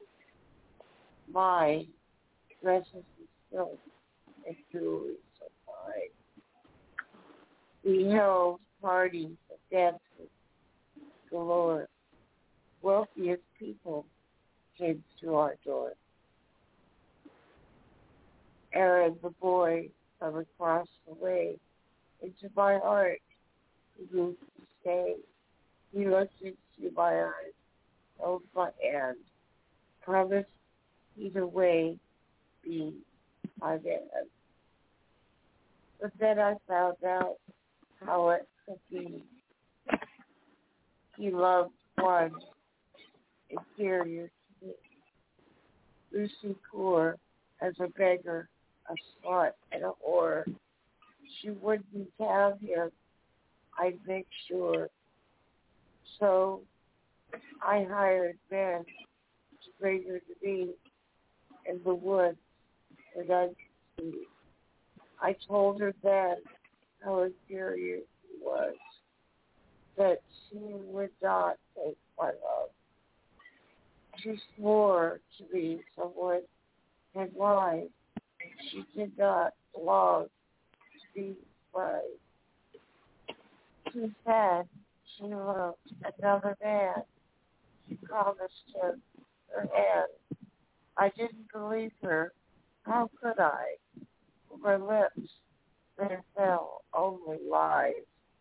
my dresses and silk and jewelry so fine. We held parties and dances galore. Wealthiest people came to our door. Aaron, the boy from across the way, into my heart, he moved to stay. He looked into my eyes, held my hand, promised either way be my man. But then I found out how it could be. He loved one inferior to me. Lucy poor as a beggar, a slut, and a whore. She wouldn't have him, I'd make sure. So I hired men to bring her to me in the woods that I could see. I told her then how inferior she was, that she would not take my love. She swore to me someone had lied. She did not long to be right. She said she loved another man. She promised him her hand. I didn't believe her. How could I? From her lips there fell only lies.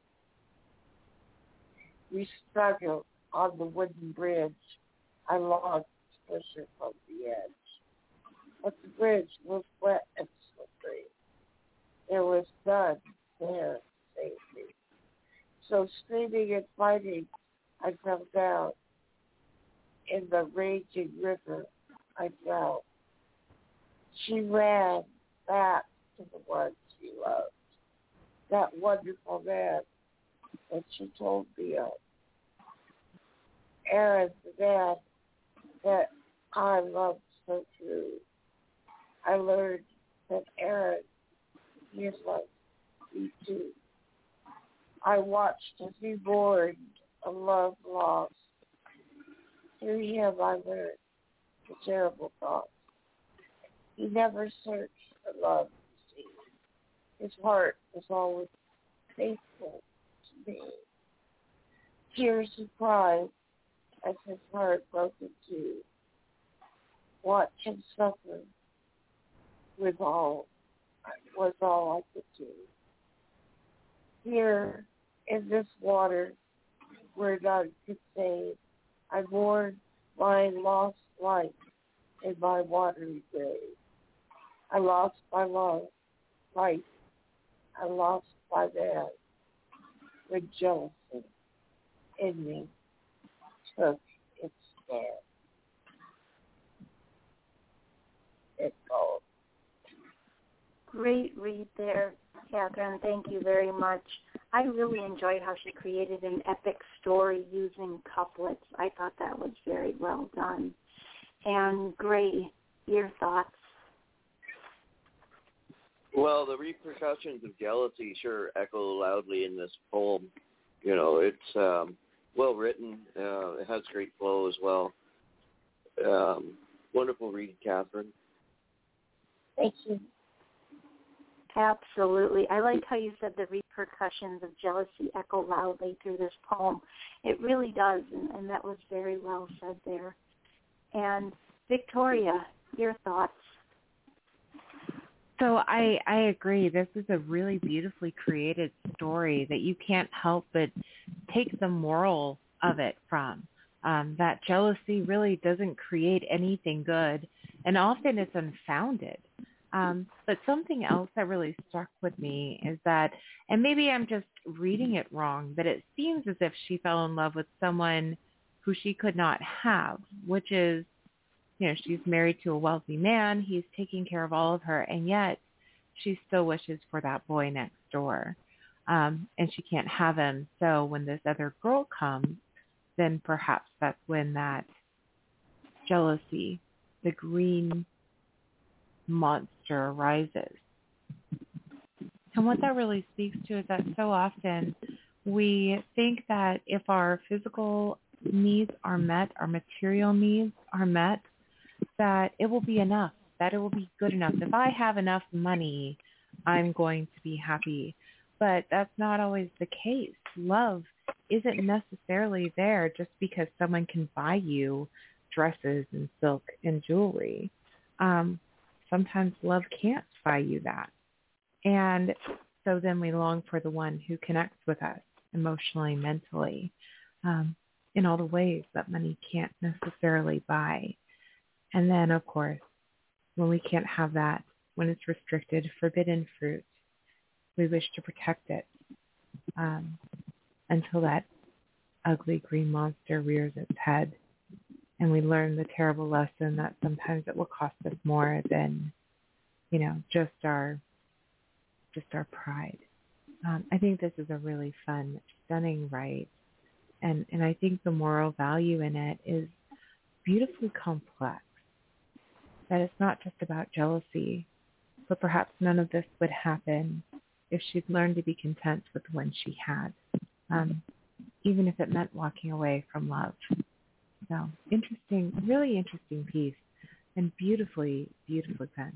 We struggled on the wooden bridge. I longed to push her from the edge. But the bridge was wet and slippery. There was none there to save me. So screaming and fighting, I fell down. In the raging river, I fell. She ran back to the one she loved, that wonderful man that she told me of. Aaron, the man that I loved so true. I learned that Aaron, he is like me too. I watched as he mourned a love lost. Through him I learned the terrible thoughts. He never searched for love, you see. His heart was always faithful to me. Tears he cried as his heart broke in two. Watch him suffer with all was all I could do. Here, in this water, where none could save, I mourn my lost life in my watery grave. I lost my love, life. I lost my man, when jealousy in me took its stand. It goes. Great read there, Catherine. Thank you very much. I really enjoyed how she created an epic story using couplets. I thought that was very well done. And Gray, your thoughts? Well, the repercussions of jealousy sure echo loudly in this poem. You know, it's well written. It has great flow as well. Wonderful read, Catherine. Thank you. Absolutely. I liked how you said the repercussions of jealousy echo loudly through this poem. It really does, and that was very well said there. And Victoria, your thoughts? So I agree. This is a really beautifully created story that you can't help but take the moral of it from. That jealousy really doesn't create anything good, and often it's unfounded. But something else that really struck with me is that, and maybe I'm just reading it wrong, but it seems as if she fell in love with someone who she could not have, which is, you know, she's married to a wealthy man. He's taking care of all of her, and yet she still wishes for that boy next door, and she can't have him. So when this other girl comes, then perhaps that's when that jealousy, the green monster arises. And what that really speaks to is that so often we think that if our physical needs are met, our material needs are met, that it will be enough, that it will be good enough. If I have enough money, I'm going to be happy. But that's not always the case. Love isn't necessarily there just because someone can buy you dresses and silk and jewelry. Sometimes love can't buy you that. And so then we long for the one who connects with us emotionally, mentally, in all the ways that money can't necessarily buy. And then, of course, when we can't have that, when it's restricted, forbidden fruit, we wish to protect it until that ugly green monster rears its head. And we learn the terrible lesson that sometimes it will cost us more than, you know, just our pride. I think this is a really fun, stunning write. And I think the moral value in it is beautifully complex. That it's not just about jealousy, but perhaps none of this would happen if she'd learned to be content with the one she had, even if it meant walking away from love. So interesting, really interesting piece, and beautifully, beautifully penned.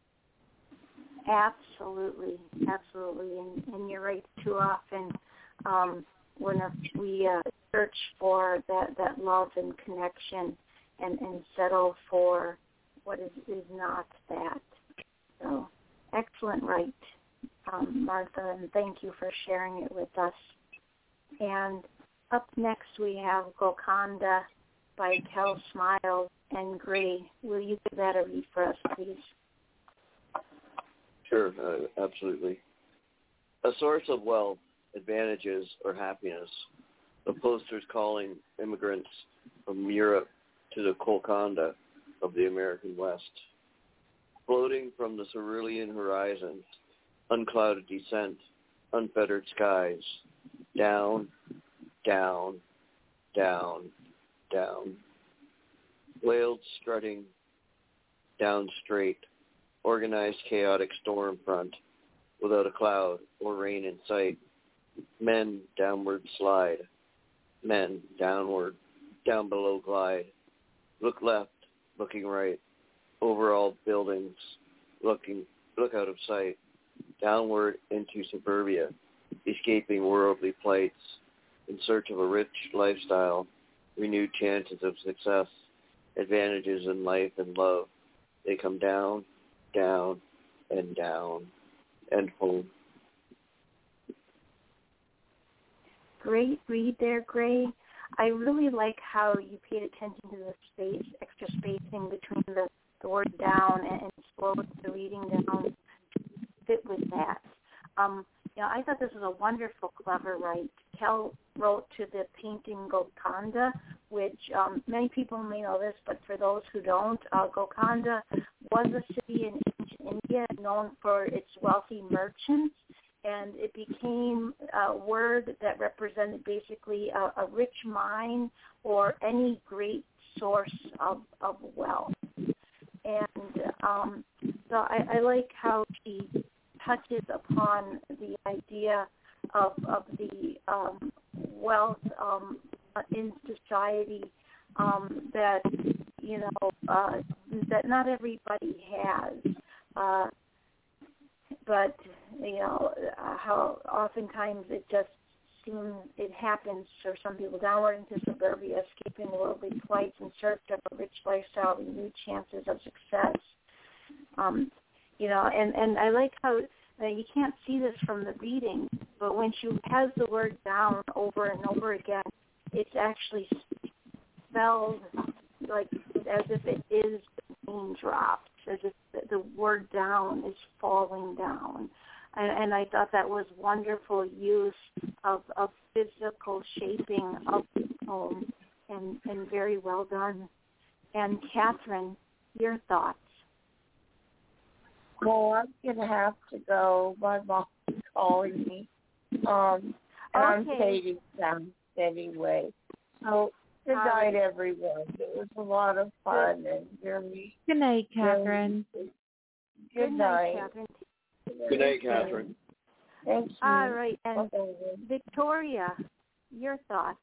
Absolutely, absolutely, and you're right. Too often, when we search for that love and connection, and settle for what is not that. So, excellent, right, Martha, and thank you for sharing it with us. And up next we have Golconda by Kel Smiles and Gray. Will you give that a read for us, please? Sure, absolutely. A source of wealth, advantages, or happiness. The posters calling immigrants from Europe to the Golconda of the American West. Floating from the cerulean horizon, unclouded descent, unfettered skies, down, down, down, down. Whaled strutting, down straight, organized chaotic storm front, without a cloud or rain in sight. Men downward slide, men downward, down below glide. Look left, looking right, overall buildings, look out of sight, downward into suburbia, escaping worldly plights, in search of a rich lifestyle, renewed chances of success, advantages in life and love. They come down, down, and down and home. Great read there, Gray. I really like how you paid attention to the space, extra spacing between the word down and slow the reading down to fit with that. I thought this was a wonderful, clever write. Kel wrote to the painting Golconda, which many people may know this, but for those who don't, Golconda was a city in ancient India known for its wealthy merchants, and it became a word that represented basically a rich mine or any great source of wealth. And so I like how she touches upon the idea of the wealth in society that that not everybody has, but how oftentimes it just seems it happens for some people downward into suburbia, escaping worldly plights in search of a rich lifestyle and new chances of success. And I like how you can't see this from the reading, but when she has the word down over and over again, it's actually spelled like as if it is being dropped, as if the word down is falling down. And I thought that was wonderful use of physical shaping of the poem, and very well done. And Catherine, your thoughts? Well, I'm going to have to go. My mom's calling me. And I'm taking sounds anyway. So, good night, everyone. It was a lot of fun. And very, good night, Catherine. Good night, Catherine. Good night, Catherine. Thank you. All right. And Victoria, your thoughts?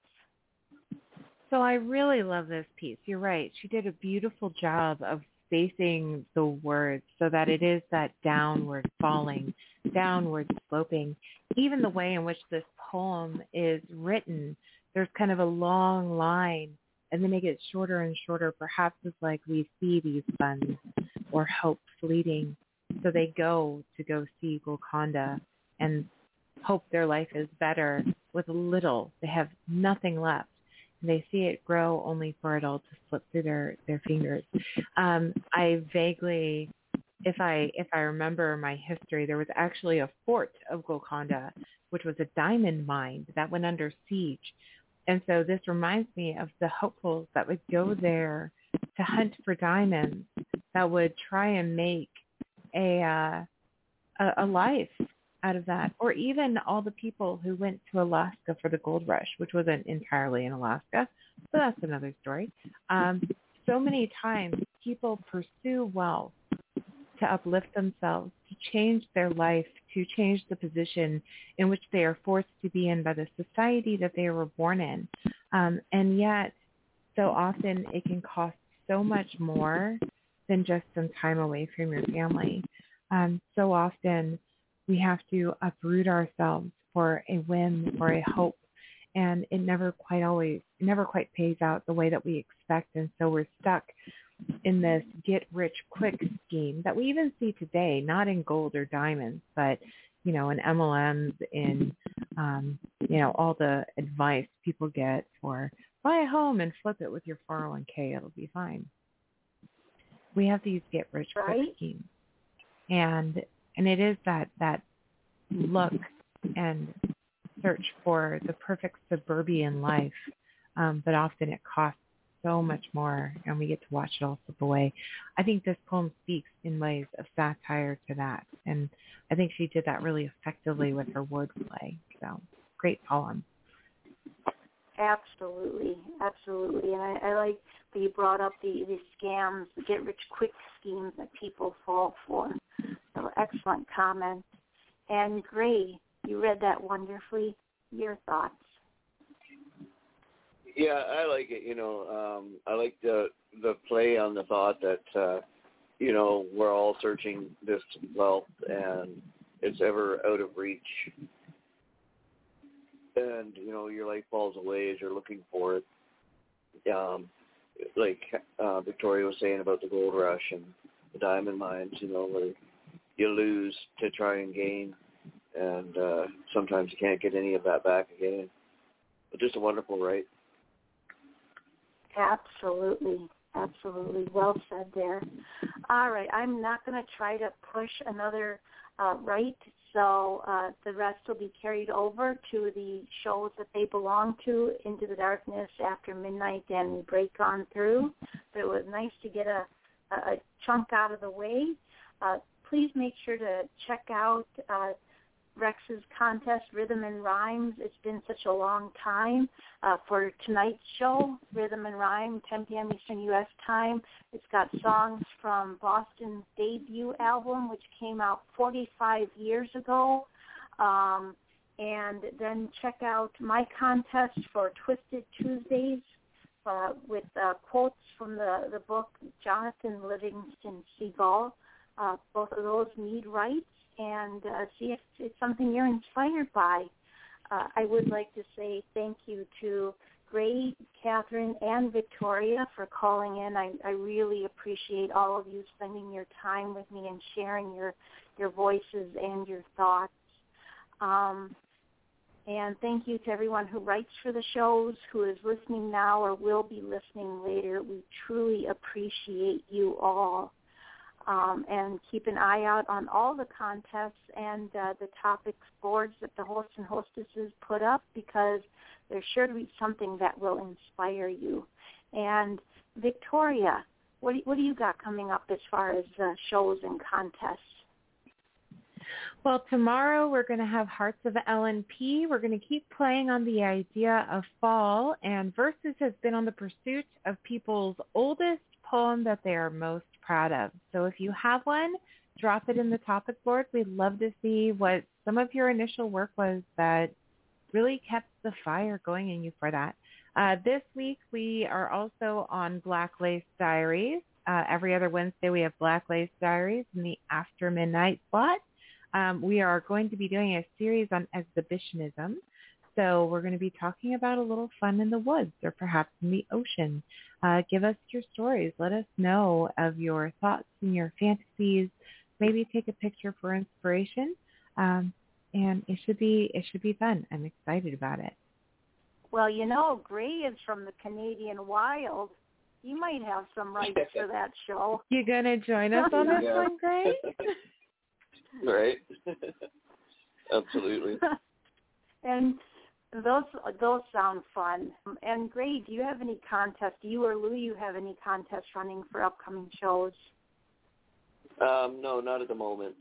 So I really love this piece. You're right. She did a beautiful job of spacing the words so that it is that downward falling, downward sloping. Even the way in which this poem is written, there's kind of a long line, and then it gets shorter and shorter. Perhaps it's like we see these funds or hope fleeting. So they go see Golconda and hope their life is better with little. They have nothing left. And they see it grow only for it all to slip through their fingers. I vaguely, if I remember my history, there was actually a fort of Golconda, which was a diamond mine that went under siege. And so this reminds me of the hopefuls that would go there to hunt for diamonds, that would try and make a life out of that, or even all the people who went to Alaska for the gold rush, which wasn't entirely in Alaska, but that's another story. So many times people pursue wealth to uplift themselves, to change their life, to change the position in which they are forced to be in by the society that they were born in. And yet, so often it can cost so much more than just some time away from your family. So often we have to uproot ourselves for a whim, for a hope, and it never quite pays out the way that we expect. And so we're stuck in this get-rich-quick scheme that we even see today, not in gold or diamonds, but, in MLMs, in, all the advice people get for buy a home and flip it with your 401k, it'll be fine. We have these get-rich-quick schemes. And it is that look and search for the perfect suburban life, but often it costs so much more, and we get to watch it all slip away. I think this poem speaks in ways of satire to that, and I think she did that really effectively with her wordplay. So, great poem. Absolutely. And I like that you brought up the scams, the get-rich-quick schemes that people fall for. So excellent comment. And Gray, you read that wonderfully. Your thoughts? Yeah, I like it. I like the play on the thought that we're all searching this wealth and it's ever out of reach. And your life falls away as you're looking for it. Like Victoria was saying about the gold rush and the diamond mines, where you lose to try and gain, and sometimes you can't get any of that back again. But just a wonderful right. Absolutely. Absolutely. Well said there. All right. I'm not going to try to push another right, so the rest will be carried over to the shows that they belong to, Into the Darkness, After Midnight, and Break On Through. But it was nice to get a chunk out of the way. Please make sure to check out Rex's contest, Rhythm and Rhymes. It's been such a long time. For tonight's show, Rhythm and Rhyme, 10 p.m. Eastern U.S. time. It's got songs from Boston's debut album, which came out 45 years ago. And then check out my contest for Twisted Tuesdays with quotes from the book Jonathan Livingston Seagull. Both of those need rights, and see if it's something you're inspired by. I would like to say thank you to Gray, Catherine, and Victoria for calling in. I really appreciate all of you spending your time with me and sharing your voices and your thoughts. And thank you to everyone who writes for the shows, who is listening now or will be listening later. We truly appreciate you all. And keep an eye out on all the contests and the topics boards that the hosts and hostesses put up, because there's sure to be something that will inspire you. And Victoria, what do you got coming up as far as shows and contests? Well, tomorrow we're going to have Hearts of LNP. We're going to keep playing on the idea of fall, and Versus has been on the pursuit of people's oldest poem that they are most proud of. So if you have one, drop it in the topic board. We'd love to see what some of your initial work was that really kept the fire going in you for that. This week we are also on Black Lace Diaries. Every other Wednesday we have Black Lace Diaries in the After Midnight slot. We are going to be doing a series on exhibitionism. So we're going to be talking about a little fun in the woods or perhaps in the ocean. Give us your stories. Let us know of your thoughts and your fantasies. Maybe take a picture for inspiration. And it should be fun. I'm excited about it. Well, Gray is from the Canadian Wild. You might have some rights for that show. You going to join us on this one, Gray? Right. Absolutely. And those sound fun. And Gray, do you have any contests? Do you or Lou, you have any contests running for upcoming shows? No, not at the moment.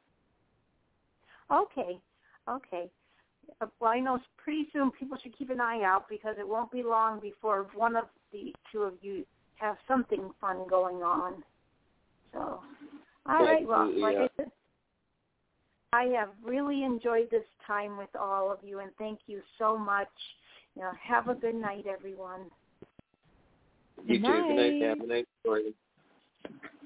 Okay. Well, I know pretty soon people should keep an eye out, because it won't be long before one of the two of you have something fun going on. So, all right. Well, like I said, I have really enjoyed this time with all of you, and thank you so much. Have a good night, everyone. You too. Good night, Pam. Good night, Victoria.